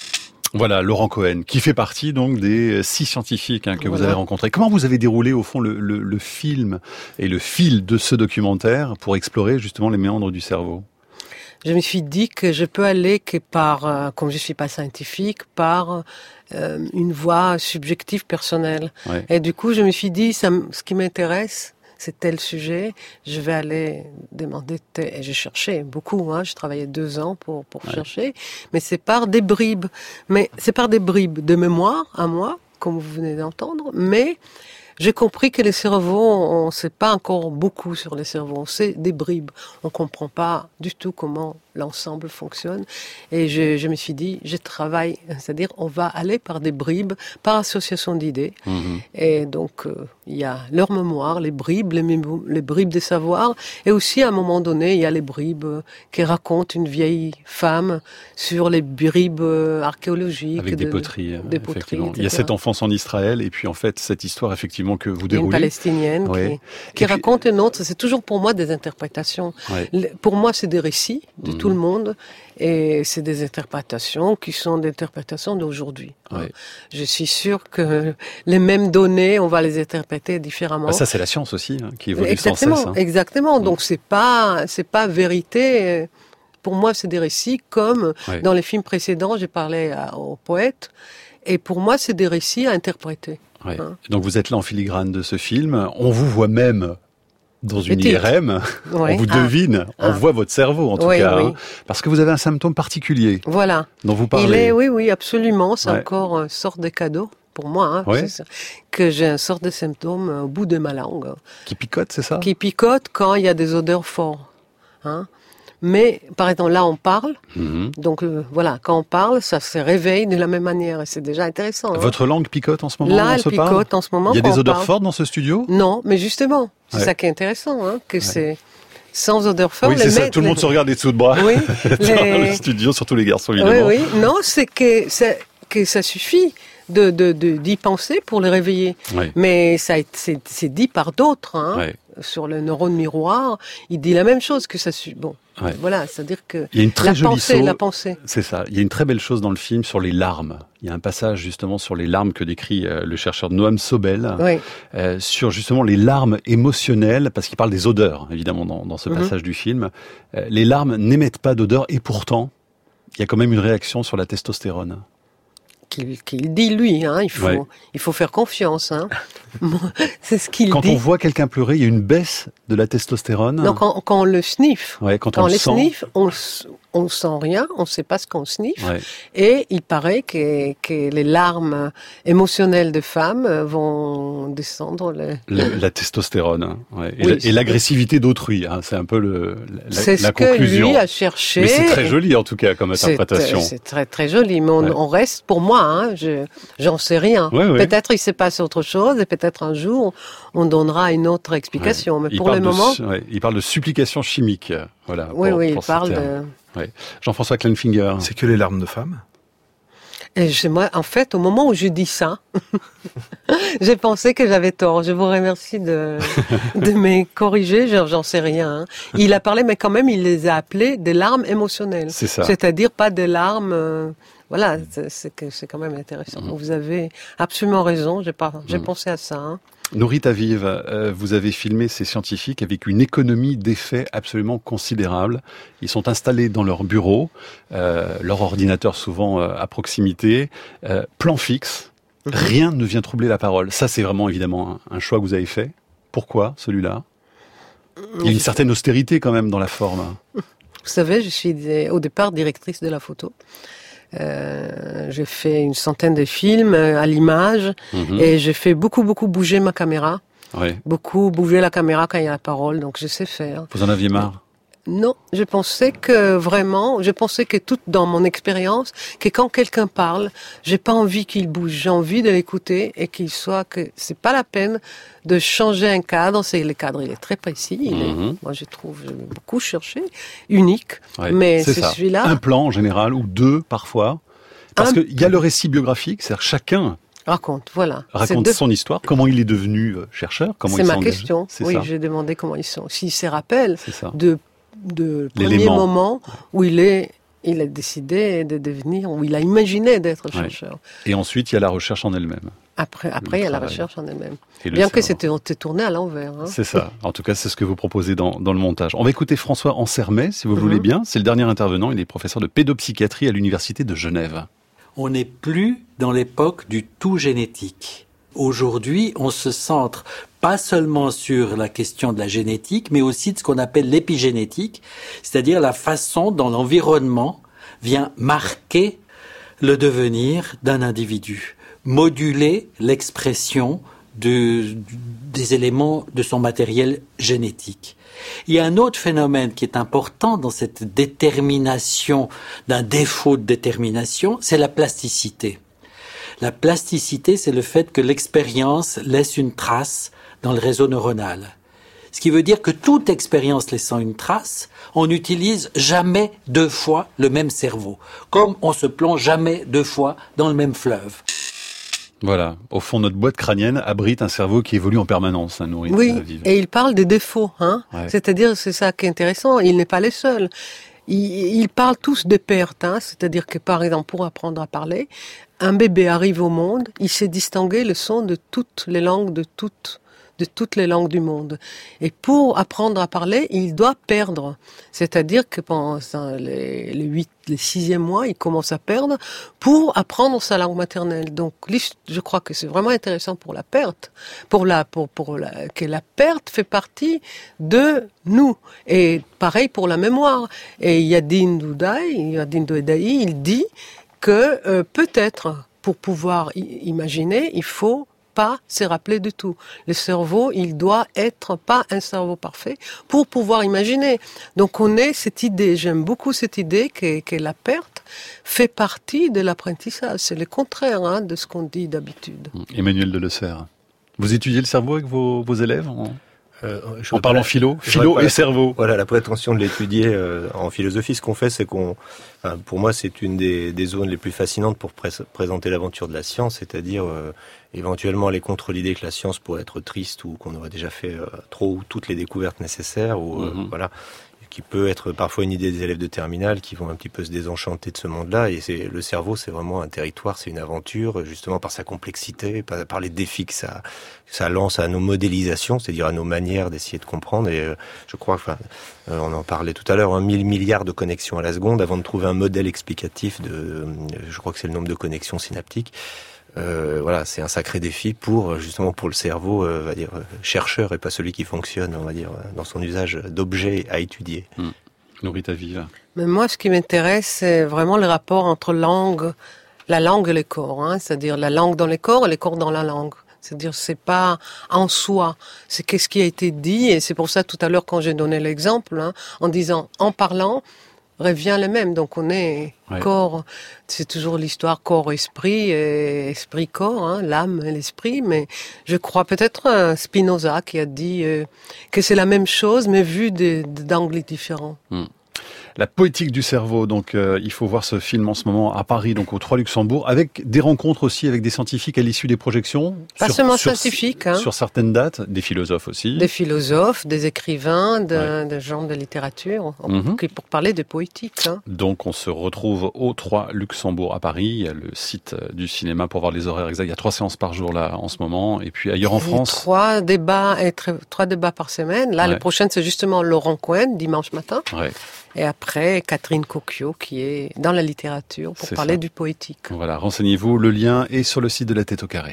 Voilà, Laurent Cohen, qui fait partie donc des six scientifiques hein, que voilà. vous avez rencontrés. Comment vous avez déroulé au fond le, le, le film et le fil de ce documentaire pour explorer justement les méandres du cerveau? Je me suis dit que je peux aller que par, euh, comme je suis pas scientifique, par euh, une voie subjective personnelle. Ouais. Et du coup, je me suis dit, ça, ce qui m'intéresse, c'est tel sujet, je vais aller demander tel... Et j'ai cherché beaucoup, hein, j'ai travaillé deux ans pour, pour ouais. chercher, mais c'est par des bribes. Mais c'est par des bribes de mémoire, à moi, comme vous venez d'entendre, mais j'ai compris que les cerveaux, on ne sait pas encore beaucoup sur les cerveaux, on sait des bribes. On ne comprend pas du tout comment l'ensemble fonctionne. Et je, je me suis dit, je travaille, c'est-à-dire on va aller par des bribes, par association d'idées. Mmh. Et donc, euh, il y a leur mémoire, les bribes, les, mémo- les bribes des savoirs. Et aussi, à un moment donné, il y a les bribes qui racontent une vieille femme sur les bribes archéologiques. Avec de, des poteries, des poteries et cetera. Il y a cette enfance en Israël, et puis en fait, cette histoire, effectivement, que vous déroulez. Une palestinienne ouais. qui, qui raconte puis... une autre. C'est toujours pour moi des interprétations. Ouais. Pour moi, c'est des récits de mmh. tout le monde, et c'est des interprétations qui sont des interprétations d'aujourd'hui. Ouais. Je suis sûre que les mêmes données, on va les interpréter différemment. Bah ça, c'est la science aussi, hein, qui évolue exactement, sans cesse. Hein. Exactement. Mmh. Donc c'est pas, c'est pas vérité. Pour moi, c'est des récits comme ouais. dans les films précédents, j'ai parlé à, aux poètes, et pour moi, c'est des récits à interpréter. Ouais. Hein. Donc vous êtes là en filigrane de ce film. On vous voit même dans une I R M, ouais. on vous devine, ah. on ah. voit votre cerveau en tout oui, cas, oui. hein, parce que vous avez un symptôme particulier. Voilà. Dont vous parlez. Il est, oui, oui, absolument. C'est ouais. encore une sorte de cadeau pour moi, hein, ouais. c'est ça, que j'ai un sorte de symptôme au bout de ma langue. Qui picote, c'est ça? Qui picote quand il y a des odeurs fortes. Hein. Mais, par exemple, là, on parle. Mm-hmm. Donc, euh, voilà, quand on parle, ça se réveille de la même manière. Et c'est déjà intéressant. Hein. Votre langue picote en ce moment? Là, elle picote parle en ce moment. Il y a des odeurs fortes dans ce studio? Non, mais justement, c'est ouais. ça qui est intéressant, hein, que ouais. c'est sans odeur forte. Oui, c'est ça. Tout le monde les... se regarde les dessous de bras. Oui. Dans les... le studio, surtout les garçons, évidemment. Oui, oui. Non, c'est que ça, que ça suffit de, de, de, d'y penser pour les réveiller. Ouais. Mais ça, c'est, c'est dit par d'autres, hein. Ouais. Sur le neurone miroir, il dit la même chose que ça suffit. Bon. Ouais. Voilà, c'est-à-dire que il y a une très la jolie pensée, so... la pensée. C'est ça. Il y a une très belle chose dans le film sur les larmes. Il y a un passage justement sur les larmes que décrit euh, le chercheur Noam Sobel, oui. euh, sur justement les larmes émotionnelles, parce qu'il parle des odeurs, évidemment, dans, dans ce mm-hmm. passage du film. Euh, les larmes n'émettent pas d'odeur, et pourtant, il y a quand même une réaction sur la testostérone. qu'il, qu'il dit lui. Hein. Il faut, ouais. il faut faire confiance. Hein. C'est ce qu'il quand dit. Quand on voit quelqu'un pleurer, il y a une baisse de la testostérone. Donc quand, quand on le sniffe, ouais, quand, quand on, on le les sent. sniffe, on on sent rien, on ne sait pas ce qu'on sniffe. Ouais. Et il paraît que, que les larmes émotionnelles de femmes vont descendre. Le... La, la testostérone. Ouais. Et, oui, la, et l'agressivité d'autrui. Hein. C'est un peu le, la, c'est ce la conclusion. Que lui a cherché. Mais c'est très joli en tout cas comme interprétation. C'est, c'est très très joli. Mais on, ouais. on reste, pour moi, hein, je, j'en sais rien. Ouais, ouais. Peut-être il se passe autre chose et peut-être un jour on donnera une autre explication. Ouais. Mais il pour le de, moment. Ouais, il parle de supplication chimique. Voilà. Oui, pour, oui, pour il parle de. Ouais. Jean-François Kleinfinger. C'est que les larmes de femmes. Et je, moi, en fait, au moment où je dis ça, j'ai pensé que j'avais tort. Je vous remercie de, de me corriger. Genre, j'en sais rien. Hein. Il a parlé, mais quand même, il les a appelées des larmes émotionnelles. C'est ça. C'est-à-dire pas des larmes. Euh, voilà, c'est, c'est, c'est quand même intéressant. Mmh. Vous avez absolument raison. J'ai pas, j'ai mmh. pensé à ça. Hein. Nourit Aviv, euh, vous avez filmé ces scientifiques avec une économie d'effets absolument considérable. Ils sont installés dans leur bureau, euh, leur ordinateur souvent euh, à proximité, euh, plan fixe, rien ne vient troubler la parole. Ça, c'est vraiment évidemment un, un choix que vous avez fait. Pourquoi celui-là ? Il y a une certaine austérité quand même dans la forme. Vous savez, je suis au départ directrice de la photo. Euh, j'ai fait une centaine de films à l'image mmh. et j'ai fait beaucoup beaucoup bouger ma caméra, oui. beaucoup bouger la caméra quand il y a la parole, donc je sais faire. Vous en aviez marre ? Non, je pensais que vraiment, je pensais que tout dans mon expérience, que quand quelqu'un parle, j'ai pas envie qu'il bouge, j'ai envie de l'écouter et qu'il soit que c'est pas la peine de changer un cadre. C'est le cadre, il est très précis. Il mm-hmm. est, moi, je trouve, j'ai beaucoup cherché, unique. Ouais, mais c'est, c'est ça. celui-là. Un plan en général ou deux parfois, parce qu'il y a le récit biographique, c'est-à-dire chacun. Raconte, voilà. Raconte de... son histoire, comment il est devenu chercheur, comment c'est il s'est ma engagé. question. C'est oui, ça. j'ai demandé comment ils sont. S'ils se rappellent de de L'élément. premier moment où il est, il a décidé de devenir, où il a imaginé d'être chercheur. Ouais. Et ensuite, il y a la recherche en elle-même. Après, après il y a la recherche en elle-même. Et Bien que c'était tourné à l'envers. Hein. C'est ça. En tout cas, c'est ce que vous proposez dans, dans le montage. On va écouter François Ansermet, si vous mm-hmm. voulez bien. C'est le dernier intervenant. Il est professeur de pédopsychiatrie à l'Université de Genève. On n'est plus dans l'époque du tout génétique. Aujourd'hui, on se centre pas seulement sur la question de la génétique, mais aussi de ce qu'on appelle l'épigénétique, c'est-à-dire la façon dont l'environnement vient marquer le devenir d'un individu, moduler l'expression de, des éléments de son matériel génétique. Il y a un autre phénomène qui est important dans cette détermination, d'un défaut de détermination, c'est la plasticité. La plasticité, c'est le fait que l'expérience laisse une trace dans le réseau neuronal. Ce qui veut dire que toute expérience laissant une trace, on n'utilise jamais deux fois le même cerveau. Comme on se plonge jamais deux fois dans le même fleuve. Voilà. Au fond, notre boîte crânienne abrite un cerveau qui évolue en permanence, hein, Nourit. Oui, et il parle des défauts, hein. Ouais. C'est-à-dire, c'est ça qui est intéressant, il n'est pas les seuls. Ils, ils parlent tous de pertes, hein. C'est-à-dire que, par exemple, pour apprendre à parler, un bébé arrive au monde, il sait distinguer le son de toutes les langues, de toutes, de toutes les langues du monde. Et pour apprendre à parler, il doit perdre. C'est-à-dire que pendant les, les huit, les sixième mois, il commence à perdre pour apprendre sa langue maternelle. Donc, je crois que c'est vraiment intéressant pour la perte, pour la, pour, pour la, que la perte fait partie de nous. Et pareil pour la mémoire. Et Yadin Doudaï, Yadin Doudaï, il dit que euh, peut-être, pour pouvoir i- imaginer, il faut pas se rappeler de tout. Le cerveau, il doit être pas un cerveau parfait pour pouvoir imaginer. Donc on a cette idée, j'aime beaucoup cette idée que, que la perte fait partie de l'apprentissage. C'est le contraire hein, de ce qu'on dit d'habitude. Emmanuel Delessert, vous étudiez le cerveau avec vos, vos élèves en... Euh, en parlant philo, philo et la, cerveau. Voilà, la prétention de l'étudier euh, en philosophie, ce qu'on fait, c'est qu'on, enfin, pour moi, c'est une des, des zones les plus fascinantes pour pré- présenter l'aventure de la science, c'est-à-dire euh, éventuellement aller contre l'idée que la science pourrait être triste ou qu'on aurait déjà fait euh, trop ou toutes les découvertes nécessaires, ou euh, mm-hmm. voilà, qui peut être parfois une idée des élèves de terminale qui vont un petit peu se désenchanter de ce monde-là. Et c'est le cerveau, c'est vraiment un territoire, c'est une aventure, justement par sa complexité, par, par les défis que ça, que ça lance à nos modélisations, c'est-à-dire à nos manières d'essayer de comprendre. Et euh, je crois, enfin, euh, on en parlait tout à l'heure, un mille milliards de connexions à la seconde avant de trouver un modèle explicatif de, euh, je crois que c'est le nombre de connexions synaptiques. Euh, voilà, c'est un sacré défi pour justement pour le cerveau, euh, on va dire chercheur et pas celui qui fonctionne, on va dire dans son usage d'objet à étudier. Mmh. Nourrit vive. Mais moi, ce qui m'intéresse, c'est vraiment le rapport entre langue, la langue et les corps, hein, c'est-à-dire la langue dans les corps et les corps dans la langue. C'est-à-dire, c'est pas en soi, c'est qu'est-ce qui a été dit, et c'est pour ça tout à l'heure quand j'ai donné l'exemple, hein, en disant, en parlant, revient le même. Donc on est ouais. corps, c'est toujours l'histoire corps-esprit, et esprit-corps, hein, l'âme et l'esprit. Mais je crois peut-être à Spinoza qui a dit euh, que c'est la même chose, mais vu de, de, d'angles différents. Mmh. La poétique du cerveau, donc euh, il faut voir ce film en ce moment à Paris, donc au trois Luxembourg, avec des rencontres aussi avec des scientifiques à l'issue des projections. Pas sur, seulement sur, scientifiques. Hein. Sur certaines dates, des philosophes aussi. Des philosophes, des écrivains, de, ouais. des gens de littérature, mm-hmm. pour parler de poétique. Hein. Donc on se retrouve au trois Luxembourg à Paris, il y a le site du cinéma pour voir les horaires exacts, il y a trois séances par jour là en ce moment, et puis ailleurs en et France. Trois débats, et très, trois débats par semaine. Là, ouais. le prochain c'est justement Laurent Cohen, dimanche matin. Ouais. Et après, Catherine Cocchio, qui est dans la littérature pour c'est parler ça. du poétique. Voilà, renseignez-vous, le lien est sur le site de La Tête au Carré.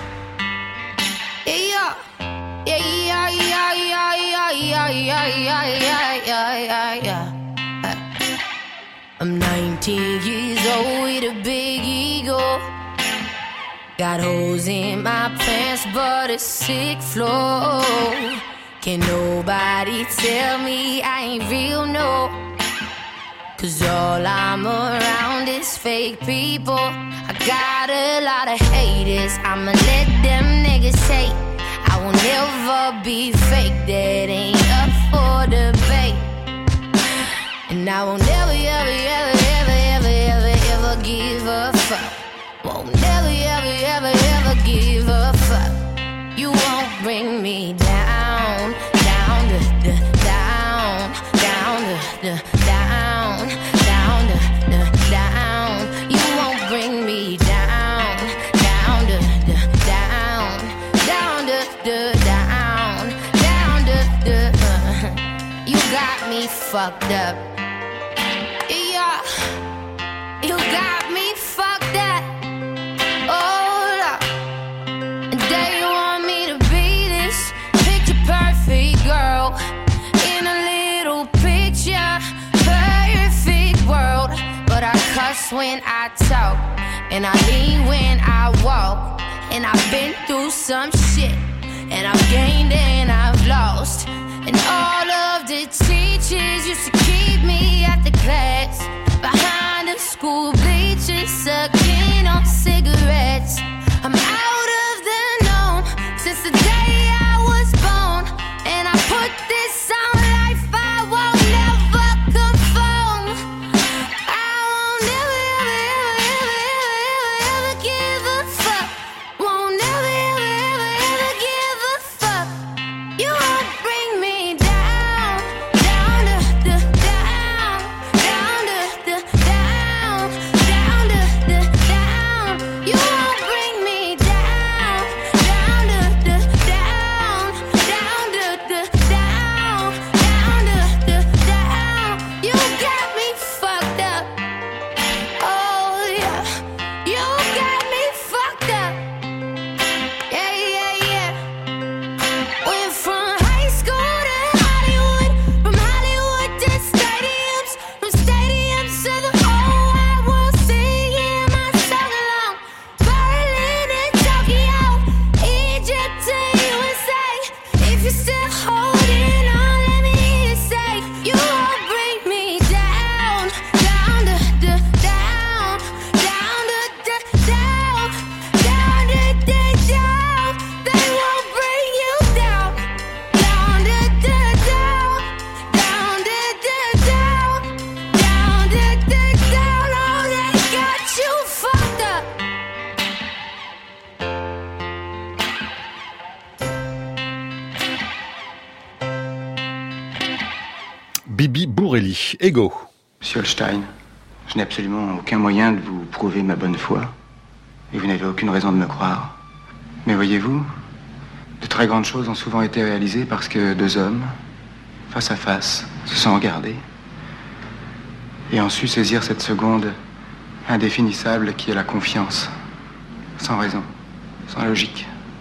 I'm nineteen years old with a big ego. Got holes in my pants, but a sick flow. Can nobody tell me I ain't real, no? Cause all I'm around is fake people. I got a lot of haters, I'ma let them niggas hate. I will never be fake, that ain't up for debate. And I will never, ever, ever, ever, ever, ever, ever give a fuck. Won't never, ever, ever, ever give a fuck. You won't bring me down, down, the, the, down, down, the, the, down, down, the, the, down. You won't bring me down, down, the, the, down, down, the, the, down, down, the, the. Uh, you got me fucked up. Yeah, you got me fucked up. Oh, Lord. They want me to be this picture perfect girl in a little picture perfect world. But I cuss when I talk, and I lean when I walk. And I've been through some shit, and I've gained and I've lost. And all of the teachers used to keep me at the class, behind the school bleachers, sucking on cigarettes. I'm out of the known since the day I was born, and I put this on life, I won't never conform. I won't never, ever, ever, ever, ever give a fuck. Won't never, ever, ever, ever give a fuck. You won't bring me down, down, the, the, down, down, the, the, down, down, the, the, down. You won't bring Bibi Bourrelli. Ego. Monsieur Holstein, je n'ai absolument aucun moyen de vous prouver ma bonne foi. Et vous n'avez aucune raison de me croire. Mais voyez-vous, de très grandes choses ont souvent été réalisées parce que deux hommes, face à face, se sont regardés et ont su saisir cette seconde indéfinissable qui est la confiance. Sans raison, sans logique.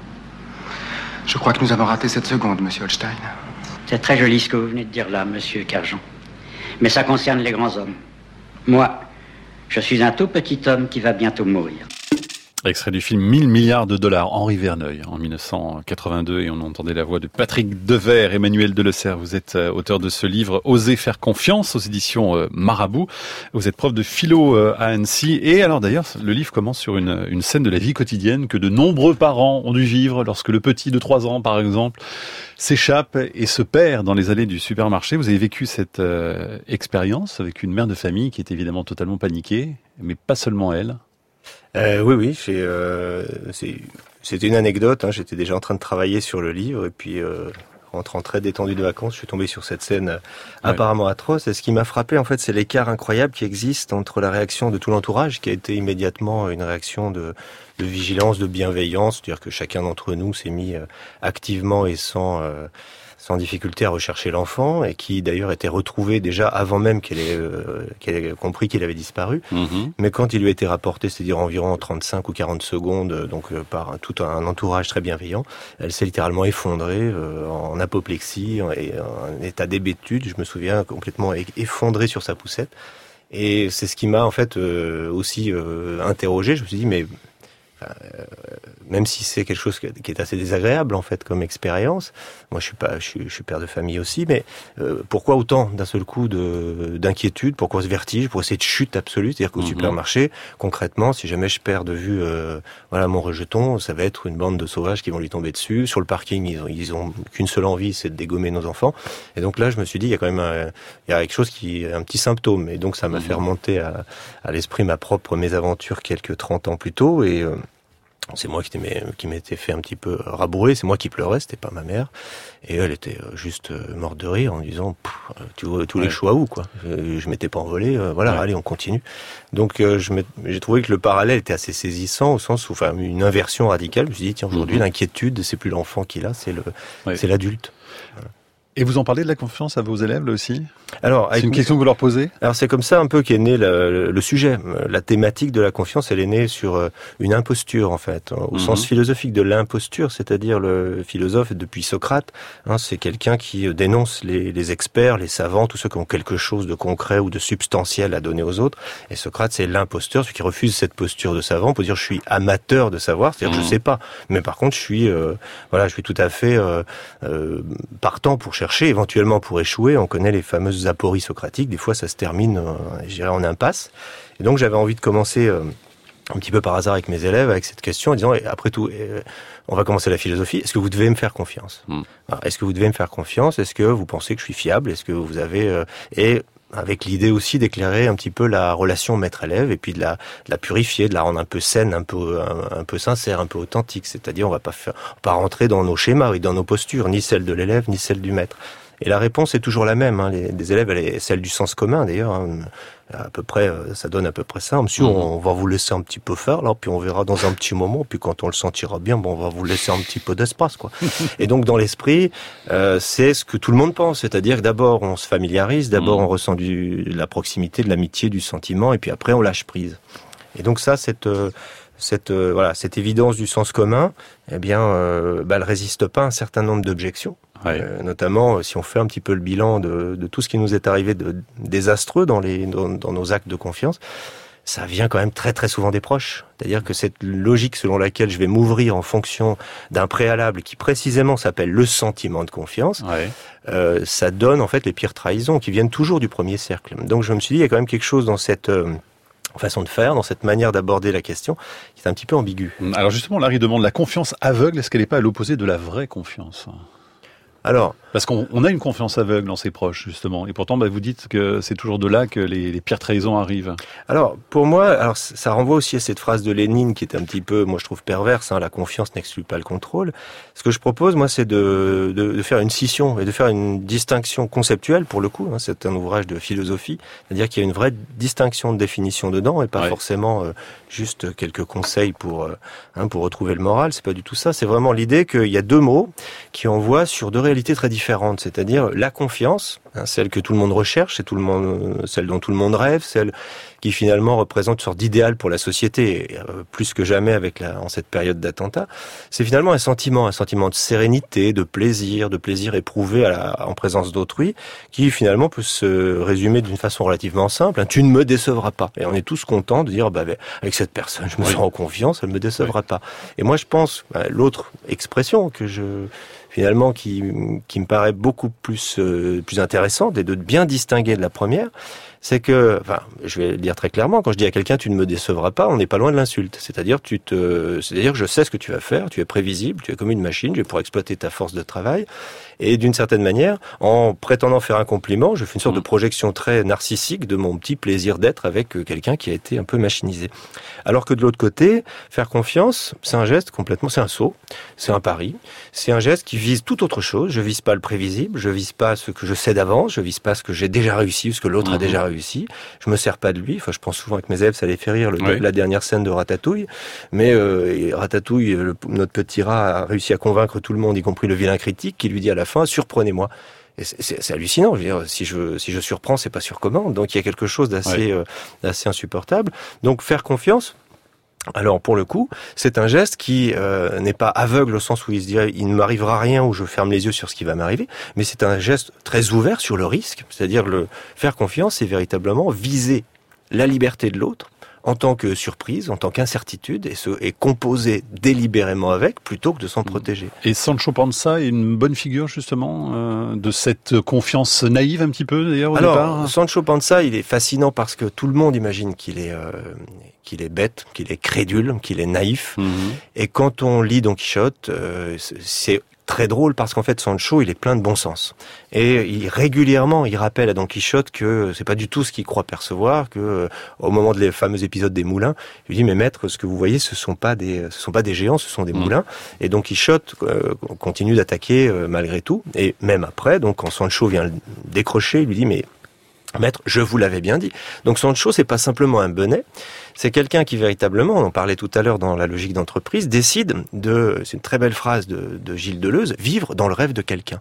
Je crois que nous avons raté cette seconde, monsieur Holstein. C'est très joli ce que vous venez de dire là, monsieur Carjon. Mais ça concerne les grands hommes. Moi, je suis un tout petit homme qui va bientôt mourir. Extrait du film mille milliards de dollars, Henri Verneuil, en mille neuf cent quatre-vingt-deux, et on entendait la voix de Patrick Devers. Emmanuel Delessert, vous êtes auteur de ce livre « Oser faire confiance » aux éditions Marabout. Vous êtes prof de philo à Annecy, et alors d'ailleurs, le livre commence sur une, une scène de la vie quotidienne que de nombreux parents ont dû vivre lorsque le petit de trois ans, par exemple, s'échappe et se perd dans les allées du supermarché. Vous avez vécu cette euh, expérience avec une mère de famille qui est évidemment totalement paniquée, mais pas seulement elle. Euh, oui, oui, c'est, euh, c'est, c'était une anecdote. Hein, j'étais déjà en train de travailler sur le livre et puis euh, rentrant très détendu de vacances, je suis tombé sur cette scène euh, apparemment ouais. atroce. Et ce qui m'a frappé, en fait, c'est l'écart incroyable qui existe entre la réaction de tout l'entourage, qui a été immédiatement une réaction de, de vigilance, de bienveillance, c'est-à-dire que chacun d'entre nous s'est mis euh, activement et sans euh, sans difficulté à rechercher l'enfant, et qui d'ailleurs était retrouvé déjà avant même qu'elle ait, euh, qu'elle ait compris qu'il avait disparu. Mmh. Mais quand il lui a été rapporté, c'est-à-dire environ trente-cinq ou quarante secondes, donc euh, par un, tout un entourage très bienveillant, elle s'est littéralement effondrée euh, en apoplexie et en état d'hébétude. Je me souviens, complètement effondrée sur sa poussette. Et c'est ce qui m'a en fait euh, aussi euh, interrogé. Je me suis dit, mais Enfin, euh, même si c'est quelque chose qui est assez désagréable en fait comme expérience, moi je suis pas, je suis, je suis père de famille aussi, mais euh, pourquoi autant d'un seul coup de d'inquiétude, pourquoi ce vertige, pourquoi cette chute absolue, c'est-à-dire qu'au mmh. supermarché, concrètement, si jamais je perds de vue, euh, voilà mon rejeton, ça va être une bande de sauvages qui vont lui tomber dessus. Sur le parking, ils ont, ils ont qu'une seule envie, c'est de dégommer nos enfants. Et donc là, je me suis dit, il y a quand même un, il y a quelque chose qui, un petit symptôme. Et donc ça m'a mmh. fait remonter à, à l'esprit ma propre mésaventure quelques trente ans plus tôt. Et euh, c'est moi qui, qui m'étais fait un petit peu rabourer, c'est moi qui pleurais, c'était pas ma mère. Et elle était juste morte de rire en disant « tu vois tous ouais. les choix où quoi ?» Je, je m'étais pas envolé, euh, voilà, ouais. allez, on continue. Donc euh, je j'ai trouvé que le parallèle était assez saisissant au sens où, enfin, une inversion radicale. Je me suis dit, tiens, aujourd'hui, mmh. l'inquiétude, c'est plus l'enfant qui l'a, c'est le, ouais. c'est l'adulte. Voilà. Et vous en parlez de la confiance à vos élèves là aussi ? Alors, c'est une question que vous leur posez ? Alors c'est comme ça un peu qu'est né le, le sujet. La thématique de la confiance, elle est née sur une imposture en fait, au mmh. sens philosophique de l'imposture, c'est-à-dire le philosophe depuis Socrate. Hein, c'est quelqu'un qui dénonce les, les experts, les savants, tous ceux qui ont quelque chose de concret ou de substantiel à donner aux autres. Et Socrate, c'est l'imposteur, celui qui refuse cette posture de savant pour dire je suis amateur de savoir, c'est-à-dire mmh. je sais pas, mais par contre je suis, euh, voilà, je suis tout à fait euh, euh, partant pour chercher. Chercher, éventuellement pour échouer. On connaît les fameuses apories socratiques. Des fois, ça se termine, euh, je dirais, en impasse. Et donc, j'avais envie de commencer euh, un petit peu par hasard avec mes élèves avec cette question, en disant, après tout, euh, on va commencer la philosophie. Est-ce que vous devez me faire confiance ? mmh. Alors, est-ce que vous devez me faire confiance ? Est-ce que vous pensez que je suis fiable ? Est-ce que vous avez... Euh, et avec l'idée aussi d'éclairer un petit peu la relation maître-élève et puis de la, de la purifier, de la rendre un peu saine, un peu, un, un peu sincère, un peu authentique. C'est-à-dire, on va pas faire, pas rentrer dans nos schémas et dans nos postures, ni celle de l'élève, ni celle du maître. Et la réponse est toujours la même. Hein. Les, des élèves, elle est celle du sens commun d'ailleurs. Hein. À peu près, ça donne à peu près ça. Monsieur, mmh. on va vous laisser un petit peu faire là, puis on verra dans un petit moment. Puis quand on le sentira bien, bon, on va vous laisser un petit peu d'espace, quoi. Et donc dans l'esprit, euh, c'est ce que tout le monde pense. C'est-à-dire que d'abord on se familiarise, d'abord mmh. on ressent du, de la proximité, de l'amitié, du sentiment, et puis après on lâche prise. Et donc ça, cette euh, cette euh, voilà, cette évidence du sens commun, eh bien, euh, bah, elle résiste pas à un certain nombre d'objections. Ouais. Euh, notamment, si on fait un petit peu le bilan de, de tout ce qui nous est arrivé de désastreux dans les dans, dans nos actes de confiance, ça vient quand même très très souvent des proches. C'est-à-dire que cette logique selon laquelle je vais m'ouvrir en fonction d'un préalable qui précisément s'appelle le sentiment de confiance, ouais. euh, ça donne en fait les pires trahisons qui viennent toujours du premier cercle. Donc je me suis dit, il y a quand même quelque chose dans cette euh, façon de faire, dans cette manière d'aborder la question, qui est un petit peu ambiguë. Alors justement, Larry demande la confiance aveugle, est-ce qu'elle n'est pas à l'opposé de la vraie confiance ? Alors, Parce qu'on on a une confiance aveugle dans ses proches, justement. Et pourtant, bah, vous dites que c'est toujours de là que les, les pires trahisons arrivent. Alors, pour moi, alors ça renvoie aussi à cette phrase de Lénine qui est un petit peu, moi je trouve perverse, hein, la confiance n'exclut pas le contrôle. Ce que je propose, moi, c'est de, de, de faire une scission et de faire une distinction conceptuelle, pour le coup. Hein, c'est un ouvrage de philosophie, c'est-à-dire qu'il y a une vraie distinction de définition dedans et pas ouais. forcément euh, juste quelques conseils pour, euh, hein, pour retrouver le moral. C'est pas du tout ça. C'est vraiment l'idée qu'il y a deux mots qui envoient sur deux réalités très différentes, c'est-à-dire la confiance, hein, celle que tout le monde recherche, c'est tout le monde, celle dont tout le monde rêve, celle qui finalement représente une sorte d'idéal pour la société, et, euh, plus que jamais avec la, en cette période d'attentat. C'est finalement un sentiment, un sentiment de sérénité, de plaisir, de plaisir éprouvé à la, en présence d'autrui, qui finalement peut se résumer d'une façon relativement simple. Hein, tu ne me décevras pas. Et on est tous contents de dire, bah, avec cette personne, je me oui. sens en confiance, elle ne me décevra oui. pas. Et moi, je pense, bah, l'autre expression que je finalement qui qui me paraît beaucoup plus euh, plus intéressante et de bien distinguer de la première, c'est que, enfin, je vais le dire très clairement, quand je dis à quelqu'un tu ne me décevras pas, on n'est pas loin de l'insulte. C'est-à-dire tu te, c'est-à-dire que je sais ce que tu vas faire, tu es prévisible, tu es comme une machine, je vais pouvoir exploiter ta force de travail. Et d'une certaine manière, en prétendant faire un compliment, je fais une sorte mmh. de projection très narcissique de mon petit plaisir d'être avec quelqu'un qui a été un peu machinisé. Alors que de l'autre côté, faire confiance, c'est un geste complètement, c'est un saut, c'est un pari, c'est un geste qui vise tout autre chose. Je vise pas le prévisible, je vise pas ce que je sais d'avance, je vise pas ce que j'ai déjà réussi ou ce que l'autre mmh. a déjà réussi. Je me sers pas de lui. Enfin, je pense souvent avec mes élèves, ça les fait rire, le, oui. la dernière scène de Ratatouille. Mais euh, Ratatouille, le, notre petit rat a réussi à convaincre tout le monde, y compris le vilain critique, qui lui dit à la fin, surprenez-moi. Et c'est, c'est, c'est hallucinant. Je veux dire, si je si je surprends, c'est pas sur commande. Donc il y a quelque chose d'assez oui. euh, d'assez insupportable. Donc faire confiance. Alors pour le coup, c'est un geste qui euh, n'est pas aveugle au sens où il se dirait il ne m'arrivera rien ou je ferme les yeux sur ce qui va m'arriver, mais c'est un geste très ouvert sur le risque, c'est-à-dire le faire confiance, c'est véritablement viser la liberté de l'autre en tant que surprise, en tant qu'incertitude, et, se, et composer délibérément avec, plutôt que de s'en protéger. Et Sancho Panza est une bonne figure, justement, euh, de cette confiance naïve, un petit peu, d'ailleurs, au Alors, départ. Sancho Panza, il est fascinant parce que tout le monde imagine qu'il est, euh, qu'il est bête, qu'il est crédule, qu'il est naïf. Mm-hmm. Et quand on lit Don Quichotte, euh, c'est très drôle parce qu'en fait Sancho il est plein de bon sens et il régulièrement il rappelle à Don Quichotte que c'est pas du tout ce qu'il croit percevoir, que euh, au moment des fameux épisodes des moulins, il lui dit mais maître, ce que vous voyez ce sont pas des ce sont pas des géants, ce sont des mmh. moulins. Et Don Quichotte euh, continue d'attaquer euh, malgré tout, et même après, donc quand Sancho vient le décrocher, il lui dit mais maître, je vous l'avais bien dit. Donc Sancho, c'est pas simplement un bonnet, c'est quelqu'un qui véritablement, on en parlait tout à l'heure dans la logique d'entreprise, décide de, c'est une très belle phrase de, de Gilles Deleuze, vivre dans le rêve de quelqu'un.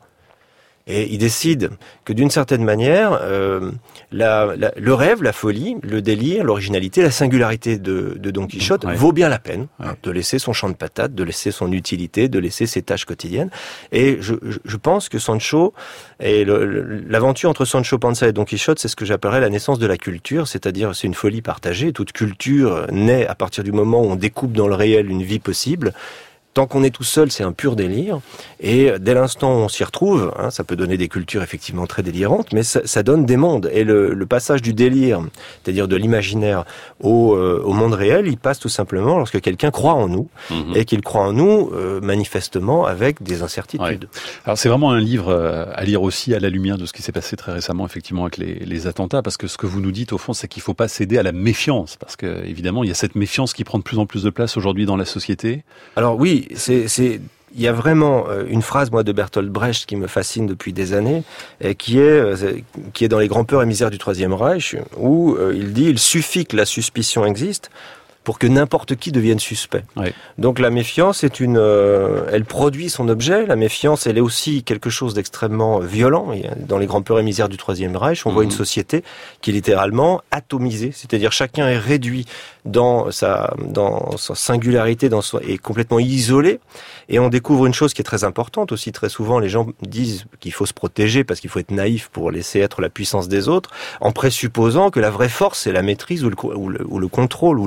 Et il décide que d'une certaine manière, euh, la, la, le rêve, la folie, le délire, l'originalité, la singularité de, de Don Quichotte ouais. vaut bien la peine ouais. hein, de laisser son champ de patates, de laisser son utilité, de laisser ses tâches quotidiennes. Et je, je pense que Sancho, et le, le, l'aventure entre Sancho Panza et Don Quichotte, c'est ce que j'appellerais la naissance de la culture, c'est-à-dire c'est une folie partagée. Toute culture naît à partir du moment où on découpe dans le réel une vie possible. Tant qu'on est tout seul, c'est un pur délire. Et dès l'instant où on s'y retrouve, hein, ça peut donner des cultures effectivement très délirantes, mais ça, ça donne des mondes. Et le, le passage du délire, c'est-à-dire de l'imaginaire au, euh, au monde réel, il passe tout simplement lorsque quelqu'un croit en nous, mmh. et qu'il croit en nous euh, manifestement avec des incertitudes. Ouais. Alors c'est vraiment un livre à lire aussi à la lumière de ce qui s'est passé très récemment effectivement avec les, les attentats, parce que ce que vous nous dites au fond, c'est qu'il ne faut pas céder à la méfiance, parce que évidemment il y a cette méfiance qui prend de plus en plus de place aujourd'hui dans la société. Alors oui, c'est, c'est, il y a vraiment une phrase, moi, de Bertolt Brecht qui me fascine depuis des années, et qui est, qui est dans Les Grands-Peurs et Misères du Troisième Reich, où il dit, il suffit que la suspicion existe pour que n'importe qui devienne suspect. Oui. Donc la méfiance est une, euh, elle produit son objet. La méfiance, elle est aussi quelque chose d'extrêmement violent. Et dans Les Grands-Peurs et Misères du Troisième Reich, on mmh. voit une société qui est littéralement atomisée, c'est-à-dire chacun est réduit dans sa, dans sa singularité, dans son, est complètement isolé. Et on découvre une chose qui est très importante aussi. Très souvent, les gens disent qu'il faut se protéger parce qu'il faut être naïf pour laisser être la puissance des autres, en présupposant que la vraie force, c'est la maîtrise ou le, ou le, ou le contrôle ou l'emprise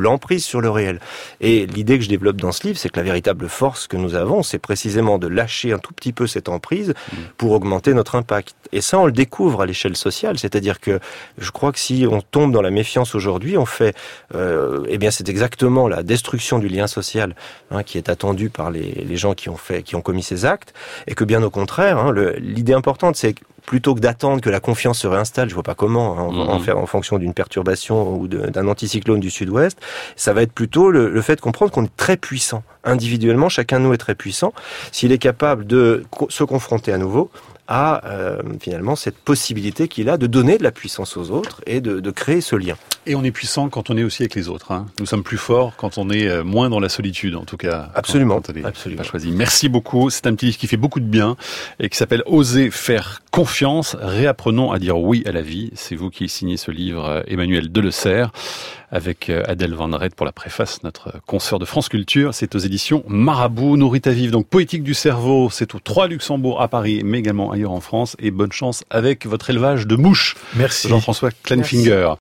sur le réel. Et l'idée que je développe dans ce livre, c'est que la véritable force que nous avons, c'est précisément de lâcher un tout petit peu cette emprise pour augmenter notre impact. Et ça, on le découvre à l'échelle sociale, c'est-à-dire que je crois que si on tombe dans la méfiance aujourd'hui, on fait, euh, eh bien, c'est exactement la destruction du lien social hein, qui est attendue par les, les gens qui ont fait, qui ont commis ces actes, et que bien au contraire, hein, le, l'idée importante, c'est que plutôt que d'attendre que la confiance se réinstalle, je vois pas comment, hein, en, en faire en fonction d'une perturbation ou de, d'un anticyclone du sud-ouest, ça va être plutôt le, le fait de comprendre qu'on est très puissant. Individuellement, chacun de nous est très puissant. S'il est capable de co- se confronter à nouveau à euh, finalement cette possibilité qu'il a de donner de la puissance aux autres et de, de créer ce lien. Et on est puissant quand on est aussi avec les autres. Hein. Nous sommes plus forts quand on est moins dans la solitude, en tout cas. Absolument. Quand, quand on est Absolument. Pas choisi. Merci beaucoup. C'est un petit livre qui fait beaucoup de bien et qui s'appelle Oser faire confiance. Réapprenons à dire oui à la vie. C'est vous qui signez ce livre, Emmanuel Delessert, avec Adèle Van Rett pour la préface, notre consoeur de France Culture. C'est aux éditions Marabout. Nourrit à vivre, donc Poétique du cerveau. C'est au trois Luxembourg à Paris, mais également ailleurs en France. Et bonne chance avec votre élevage de mouches. Merci. Jean-François Kleinfinger.